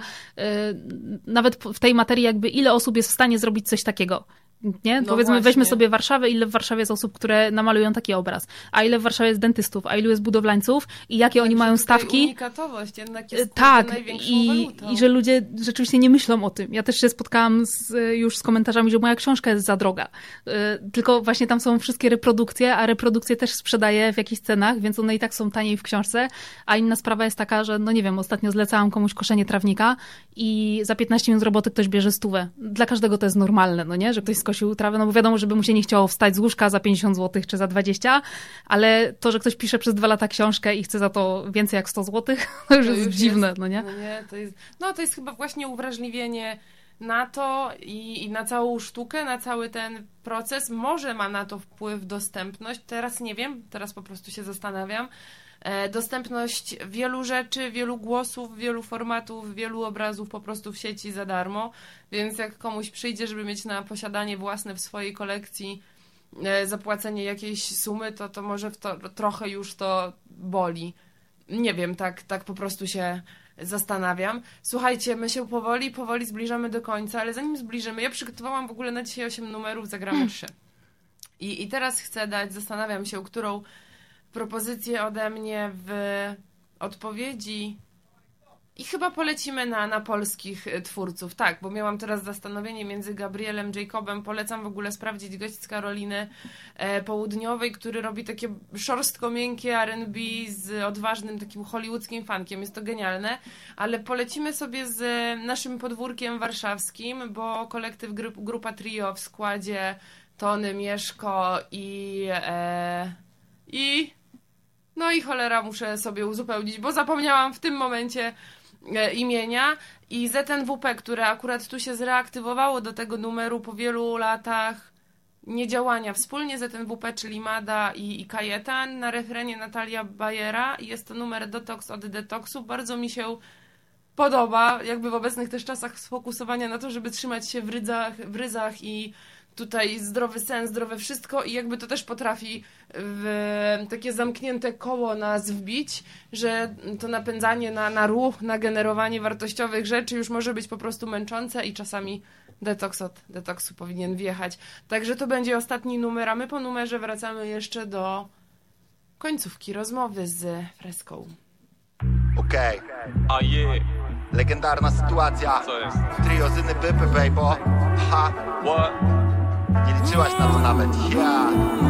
nawet w tej materii, jakby ile osób jest w stanie zrobić coś takiego. Nie? No Powiedzmy, właśnie. Weźmy sobie Warszawę, ile w Warszawie jest osób, które namalują taki obraz, a ile w Warszawie jest dentystów, a ilu jest budowlańców i jakie tak, oni mają stawki. Unikatowość jednak jest tak, największą i, walutą. I że ludzie rzeczywiście nie myślą o tym. Ja też się spotkałam z, już z komentarzami, że moja książka jest za droga. Tylko właśnie tam są wszystkie reprodukcje, a reprodukcje też sprzedaję w jakichś cenach, więc one i tak są taniej w książce. A inna sprawa jest taka, że no nie wiem, ostatnio zlecałam komuś koszenie trawnika i za piętnaście minut roboty ktoś bierze stówę. Dla każdego to jest normalne, no nie? Że ktoś skosił trawę, no bo wiadomo, żeby mu się nie chciało wstać z łóżka za pięćdziesiąt złotych czy za dwadzieścia, ale to, że ktoś pisze przez dwa lata książkę i chce za to więcej jak sto złotych, to już to jest już dziwne, jest, no nie? No, nie to jest, no to jest chyba właśnie uwrażliwienie na to i, i na całą sztukę, na cały ten proces. Może ma na to wpływ dostępność, teraz nie wiem, teraz po prostu się zastanawiam. Dostępność wielu rzeczy, wielu głosów, wielu formatów, wielu obrazów po prostu w sieci za darmo, więc jak komuś przyjdzie, żeby mieć na posiadanie własne w swojej kolekcji zapłacenie jakiejś sumy, to, to może w to, trochę już to boli. Nie wiem, tak, tak po prostu się zastanawiam. Słuchajcie, my się powoli, powoli zbliżamy do końca, ale zanim zbliżymy, ja przygotowałam w ogóle na dzisiaj osiem numerów, zagramy trzy. I, I teraz chcę dać, zastanawiam się, którą propozycję ode mnie w odpowiedzi i chyba polecimy na, na polskich twórców. Tak, bo miałam teraz zastanowienie między Gabrielem Jacobem. Polecam w ogóle sprawdzić gość z Karoliny e, Południowej, który robi takie szorstko miękkie R and B z odważnym takim hollywoodzkim funkiem. Jest to genialne, ale polecimy sobie z naszym podwórkiem warszawskim, bo kolektyw grup, Grupa Trio w składzie Tony, Mieszko i e, i no i cholera, muszę sobie uzupełnić, bo zapomniałam w tym momencie e, imienia. I Z N W P, które akurat tu się zreaktywowało do tego numeru po wielu latach niedziałania wspólnie. Z N W P, czyli Mada i, i Kajetan. Na refrenie Natalia Bajera. I jest to numer Detox od Detoxu. Bardzo mi się podoba, jakby w obecnych też czasach sfokusowania na to, żeby trzymać się w ryzach, w ryzach i tutaj zdrowy sen, zdrowe wszystko i jakby to też potrafi w takie zamknięte koło nas wbić, że to napędzanie na, na ruch, na generowanie wartościowych rzeczy już może być po prostu męczące i czasami detoks od detoksu powinien wjechać. Także to będzie ostatni numer, a my po numerze wracamy jeszcze do końcówki rozmowy z Freską. Okej, A je, legendarna sytuacja. co jest? Trio Zyny Bypy, baby. Ha, What? nie liczyłaś na to nawet. Ja.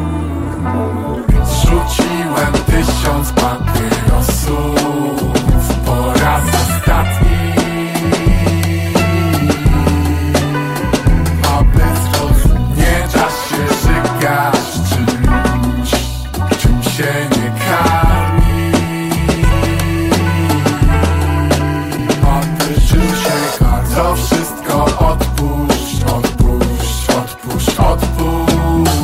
Zrzuciłem tysiąc papierosów po raz ostatni, aby zrozumieć, nie da się żygać czymś, czym się nie karmi. Aby czym się karmi, to wszystko odpuść, odpuść, odpuść, odpuść.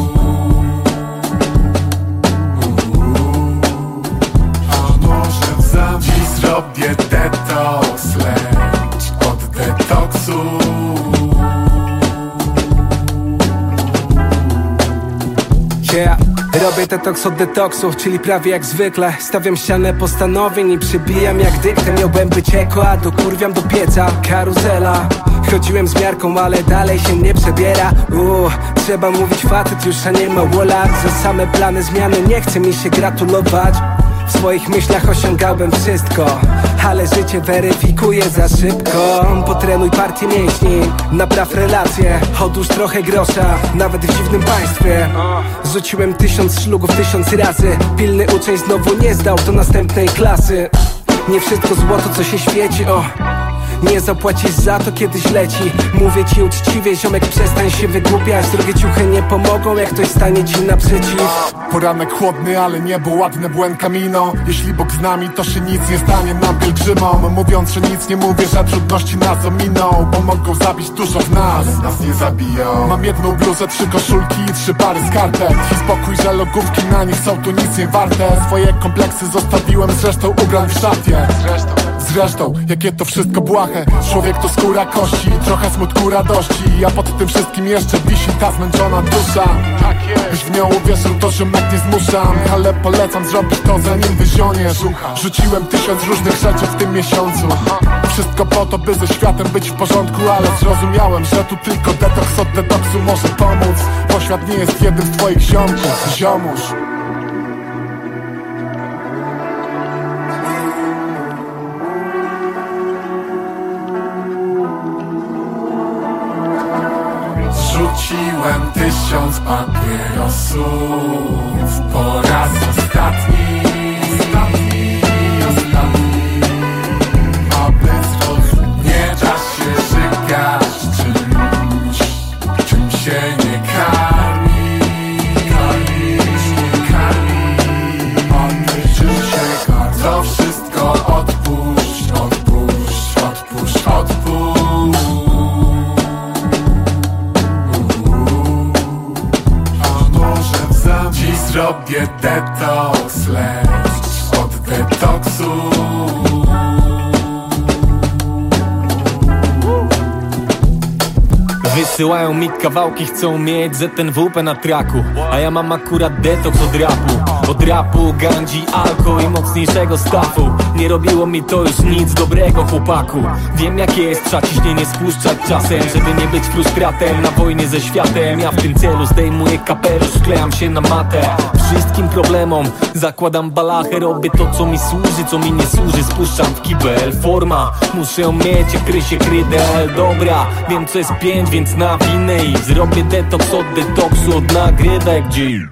Dziś zrobię detoks, lecz od detoksu. Yeah. Robię detoks od detoksu, czyli prawie jak zwykle. Stawiam ścianę postanowień i przybijam jak dyktem. Miałbym być eko, a dokurwiam do pieca. Karuzela. Chodziłem z miarką, ale dalej się nie przebiera. Uuu, trzeba mówić facet już, a nie małolat. Za same plany zmiany nie chce mi się gratulować. W swoich myślach osiągałem wszystko, ale życie weryfikuje za szybko. Potrenuj partię mięśni, napraw relacje, odłóż trochę grosza, nawet w dziwnym państwie. Rzuciłem tysiąc szlugów tysiąc razy. Pilny uczeń znowu nie zdał do następnej klasy. Nie wszystko złoto, co się świeci, o. Nie zapłacisz za to, kiedyś leci. Mówię ci uczciwie, ziomek, przestań się wygłupiać. Drogie ciuchy nie pomogą, jak ktoś stanie ci naprzeciw. Poranek chłodny, ale niebo ładne, błęd kamino. Jeśli Bóg z nami, to się nic nie stanie nam pielgrzymom. Mówiąc, że nic nie mówię, że trudności nas ominą, bo mogą zabić dużo w nas, nas nie zabiją. Mam jedną bluzę, trzy koszulki i trzy pary skarpet. I spokój, że logówki na nich są tu nic nie warte. Swoje kompleksy zostawiłem zresztą ubrań w szafie. Zresztą, zresztą, jakie to wszystko błahe. Człowiek to skóra kości, trochę smutku radości, a pod tym wszystkim jeszcze wisi ta zmęczona dusza. Byś w nią uwierzył, to ziomek nie zmuszam, ale polecam zrobić to zanim wyzioniesz. Rzuciłem tysiąc różnych rzeczy w tym miesiącu. Wszystko po to, by ze światem być w porządku, ale zrozumiałem, że tu tylko detoks od detoksu może pomóc, bo świat nie jest jednym z twoich ziomków, ziomuś. Rzuciłem tysiąc papierosów po raz ostatni, ostatni, ostatni, aby zrozumieć, nie da się żygać czymś, czym się nie karmi, karmi, nie karmi, aby czym się karmi, to wszystko odpuść, odpuść, odpuść, odpuść. Dziś zrobię detoks, lecz od detoksu. Wysyłają mi kawałki, chcą mieć Z N W P na traku, a ja mam akurat detoks od rapu. Od rapu, gandzi, alko i mocniejszego stafu. Nie robiło mi to już nic dobrego, chłopaku. Wiem jakie jest, trzeba ciśnienie spuszczać czasem, żeby nie być frustratem na wojnie ze światem. Ja w tym celu zdejmuję kapelusz, wklejam się na matę. Wszystkim problemom zakładam balachę, robię to co mi służy, co mi nie służy spuszczam w kibel. Forma, muszę ją mieć, jak krysie krydel. Dobra, wiem co jest pięć, więc nawinę i zrobię detoks od detoksu, od nagrywek dziś.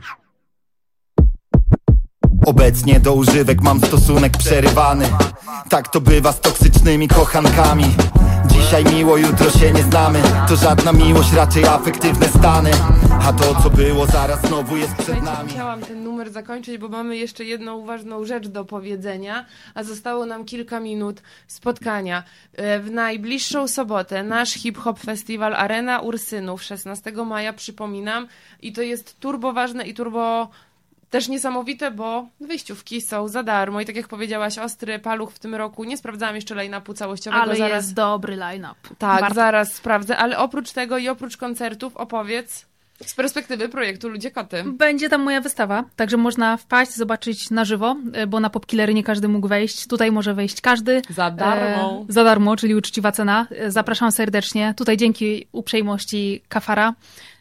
Obecnie do używek mam stosunek przerywany. Tak to bywa z toksycznymi kochankami. Dzisiaj miło, jutro się nie znamy. To żadna miłość, raczej afektywne stany. A to co było zaraz znowu jest przed nami. Chciałam ten numer zakończyć, bo mamy jeszcze jedną ważną rzecz do powiedzenia, a zostało nam kilka minut spotkania. W najbliższą sobotę nasz hip-hop festiwal Arena Ursynów szesnastego maja, przypominam, i to jest turbo ważne i turbo też niesamowite, bo wyjściówki są za darmo i tak jak powiedziałaś, Ostry Paluch w tym roku, nie sprawdzałam jeszcze line-upu całościowego. Ale zaraz... jest dobry line-up. Tak, Warto. zaraz sprawdzę, ale oprócz tego i oprócz koncertów opowiedz z perspektywy projektu Ludzie Koty. Będzie tam moja wystawa, także można wpaść, zobaczyć na żywo, bo na Popkillery nie każdy mógł wejść. Tutaj może wejść każdy. Za darmo. E, za darmo, czyli uczciwa cena. Zapraszam serdecznie. Tutaj dzięki uprzejmości Kafara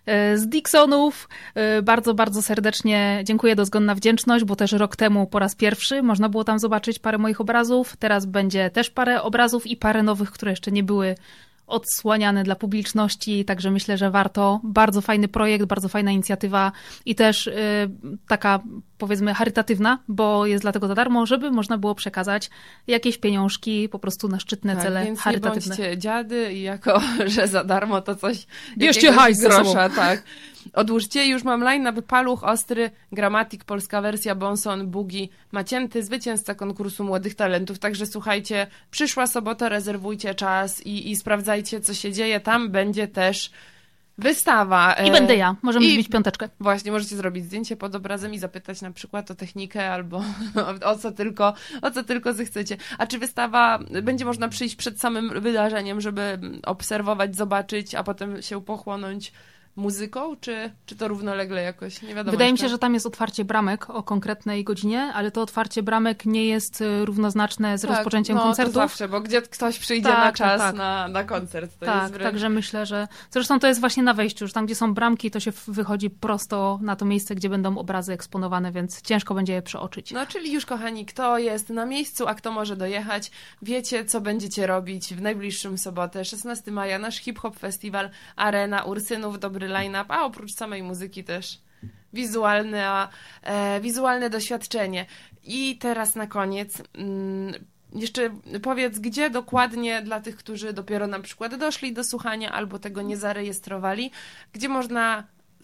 z Dixonów. Bardzo, bardzo serdecznie dziękuję, dozgonna wdzięczność, bo też rok temu po raz pierwszy można było tam zobaczyć parę moich obrazów. Teraz będzie też parę obrazów i parę nowych, które jeszcze nie były odsłaniane dla publiczności, także myślę, że warto. Bardzo fajny projekt, bardzo fajna inicjatywa i też y, taka, powiedzmy, charytatywna, bo jest dlatego za darmo, żeby można było przekazać jakieś pieniążki po prostu na szczytne tak, cele więc charytatywne. Nie bądźcie dziady i jako, że za darmo to coś... Bierzcie hajs ze sobą. Grosza, tak. Odłóżcie, już mam line-up: Paluch, Ostry, Gramatik, polska wersja, Bonson, Bugi, Macięty, zwycięzca konkursu Młodych Talentów. Także słuchajcie, przyszła sobota, rezerwujcie czas i, i sprawdzajcie, co się dzieje. Tam będzie też wystawa. I będę ja. Możemy I zbić piąteczkę. Właśnie, możecie zrobić zdjęcie pod obrazem i zapytać na przykład o technikę albo o, o co tylko, o co tylko zechcecie. A czy wystawa, będzie można przyjść przed samym wydarzeniem, żeby obserwować, zobaczyć, a potem się pochłonąć muzyką, czy, czy to równolegle jakoś? Nie wiadomo. Wydaje jeszcze. mi się, że tam jest otwarcie bramek o konkretnej godzinie, ale to otwarcie bramek nie jest równoznaczne z tak, rozpoczęciem no, koncertów. To zawsze, bo gdzie ktoś przyjdzie tak, na czas tak. Na, na koncert. To tak, jest wręcz... także myślę, że... Zresztą to jest właśnie na wejściu, już tam, gdzie są bramki, to się wychodzi prosto na to miejsce, gdzie będą obrazy eksponowane, więc ciężko będzie je przeoczyć. No, czyli już, kochani, kto jest na miejscu, a kto może dojechać, wiecie, co będziecie robić w najbliższą sobotę, szesnastego maja, nasz hip-hop festiwal Arena Ursynów, dobry line-up, a oprócz samej muzyki też wizualne, e, wizualne doświadczenie. I teraz na koniec mm, jeszcze powiedz, gdzie dokładnie dla tych, którzy dopiero na przykład doszli do słuchania albo tego nie zarejestrowali, gdzie można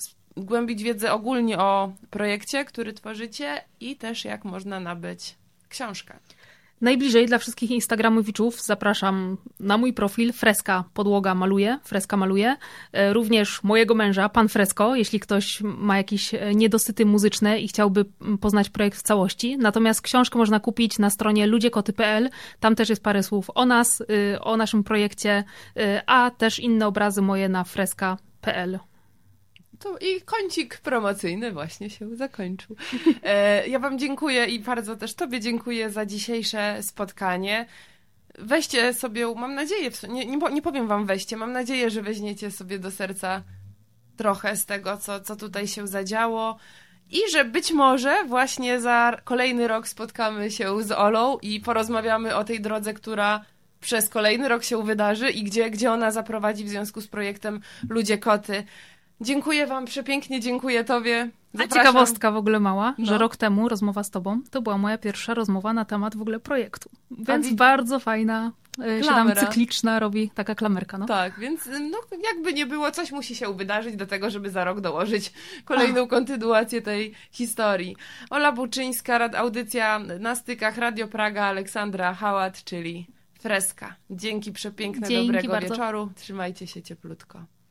głębić wiedzę ogólnie o projekcie, który tworzycie i też jak można nabyć książkę. Najbliżej dla wszystkich instagramowiczów zapraszam na mój profil Freska Podłoga Maluje, Freska Maluje. Również mojego męża, Pan Fresko, jeśli ktoś ma jakieś niedosyty muzyczne i chciałby poznać projekt w całości. Natomiast książkę można kupić na stronie ludziekoty kropka p l. Tam też jest parę słów o nas, o naszym projekcie, a też inne obrazy moje na freska kropka p l. To i kącik promocyjny właśnie się zakończył. E, ja wam dziękuję i bardzo też tobie dziękuję za dzisiejsze spotkanie. Weźcie sobie, mam nadzieję, nie, nie, nie powiem wam weźcie, mam nadzieję, że weźmiecie sobie do serca trochę z tego, co, co tutaj się zadziało i że być może właśnie za kolejny rok spotkamy się z Olą i porozmawiamy o tej drodze, która przez kolejny rok się wydarzy i gdzie, gdzie ona zaprowadzi w związku z projektem Ludzie Koty. Dziękuję wam przepięknie, dziękuję tobie. Zapraszam. A ciekawostka w ogóle mała, no. że rok temu rozmowa z tobą to była moja pierwsza rozmowa na temat w ogóle projektu. Więc wi- bardzo fajna, się tam Klamera. cykliczna robi taka klamerka. No. Tak, więc no, jakby nie było, coś musi się wydarzyć do tego, żeby za rok dołożyć kolejną kontynuację tej historii. Ola Buczyńska, rad, audycja na stykach Radio Praga, Aleksandra Hałat, czyli Freska. Dzięki, przepiękne, Dzięki dobrego bardzo. wieczoru. Trzymajcie się cieplutko.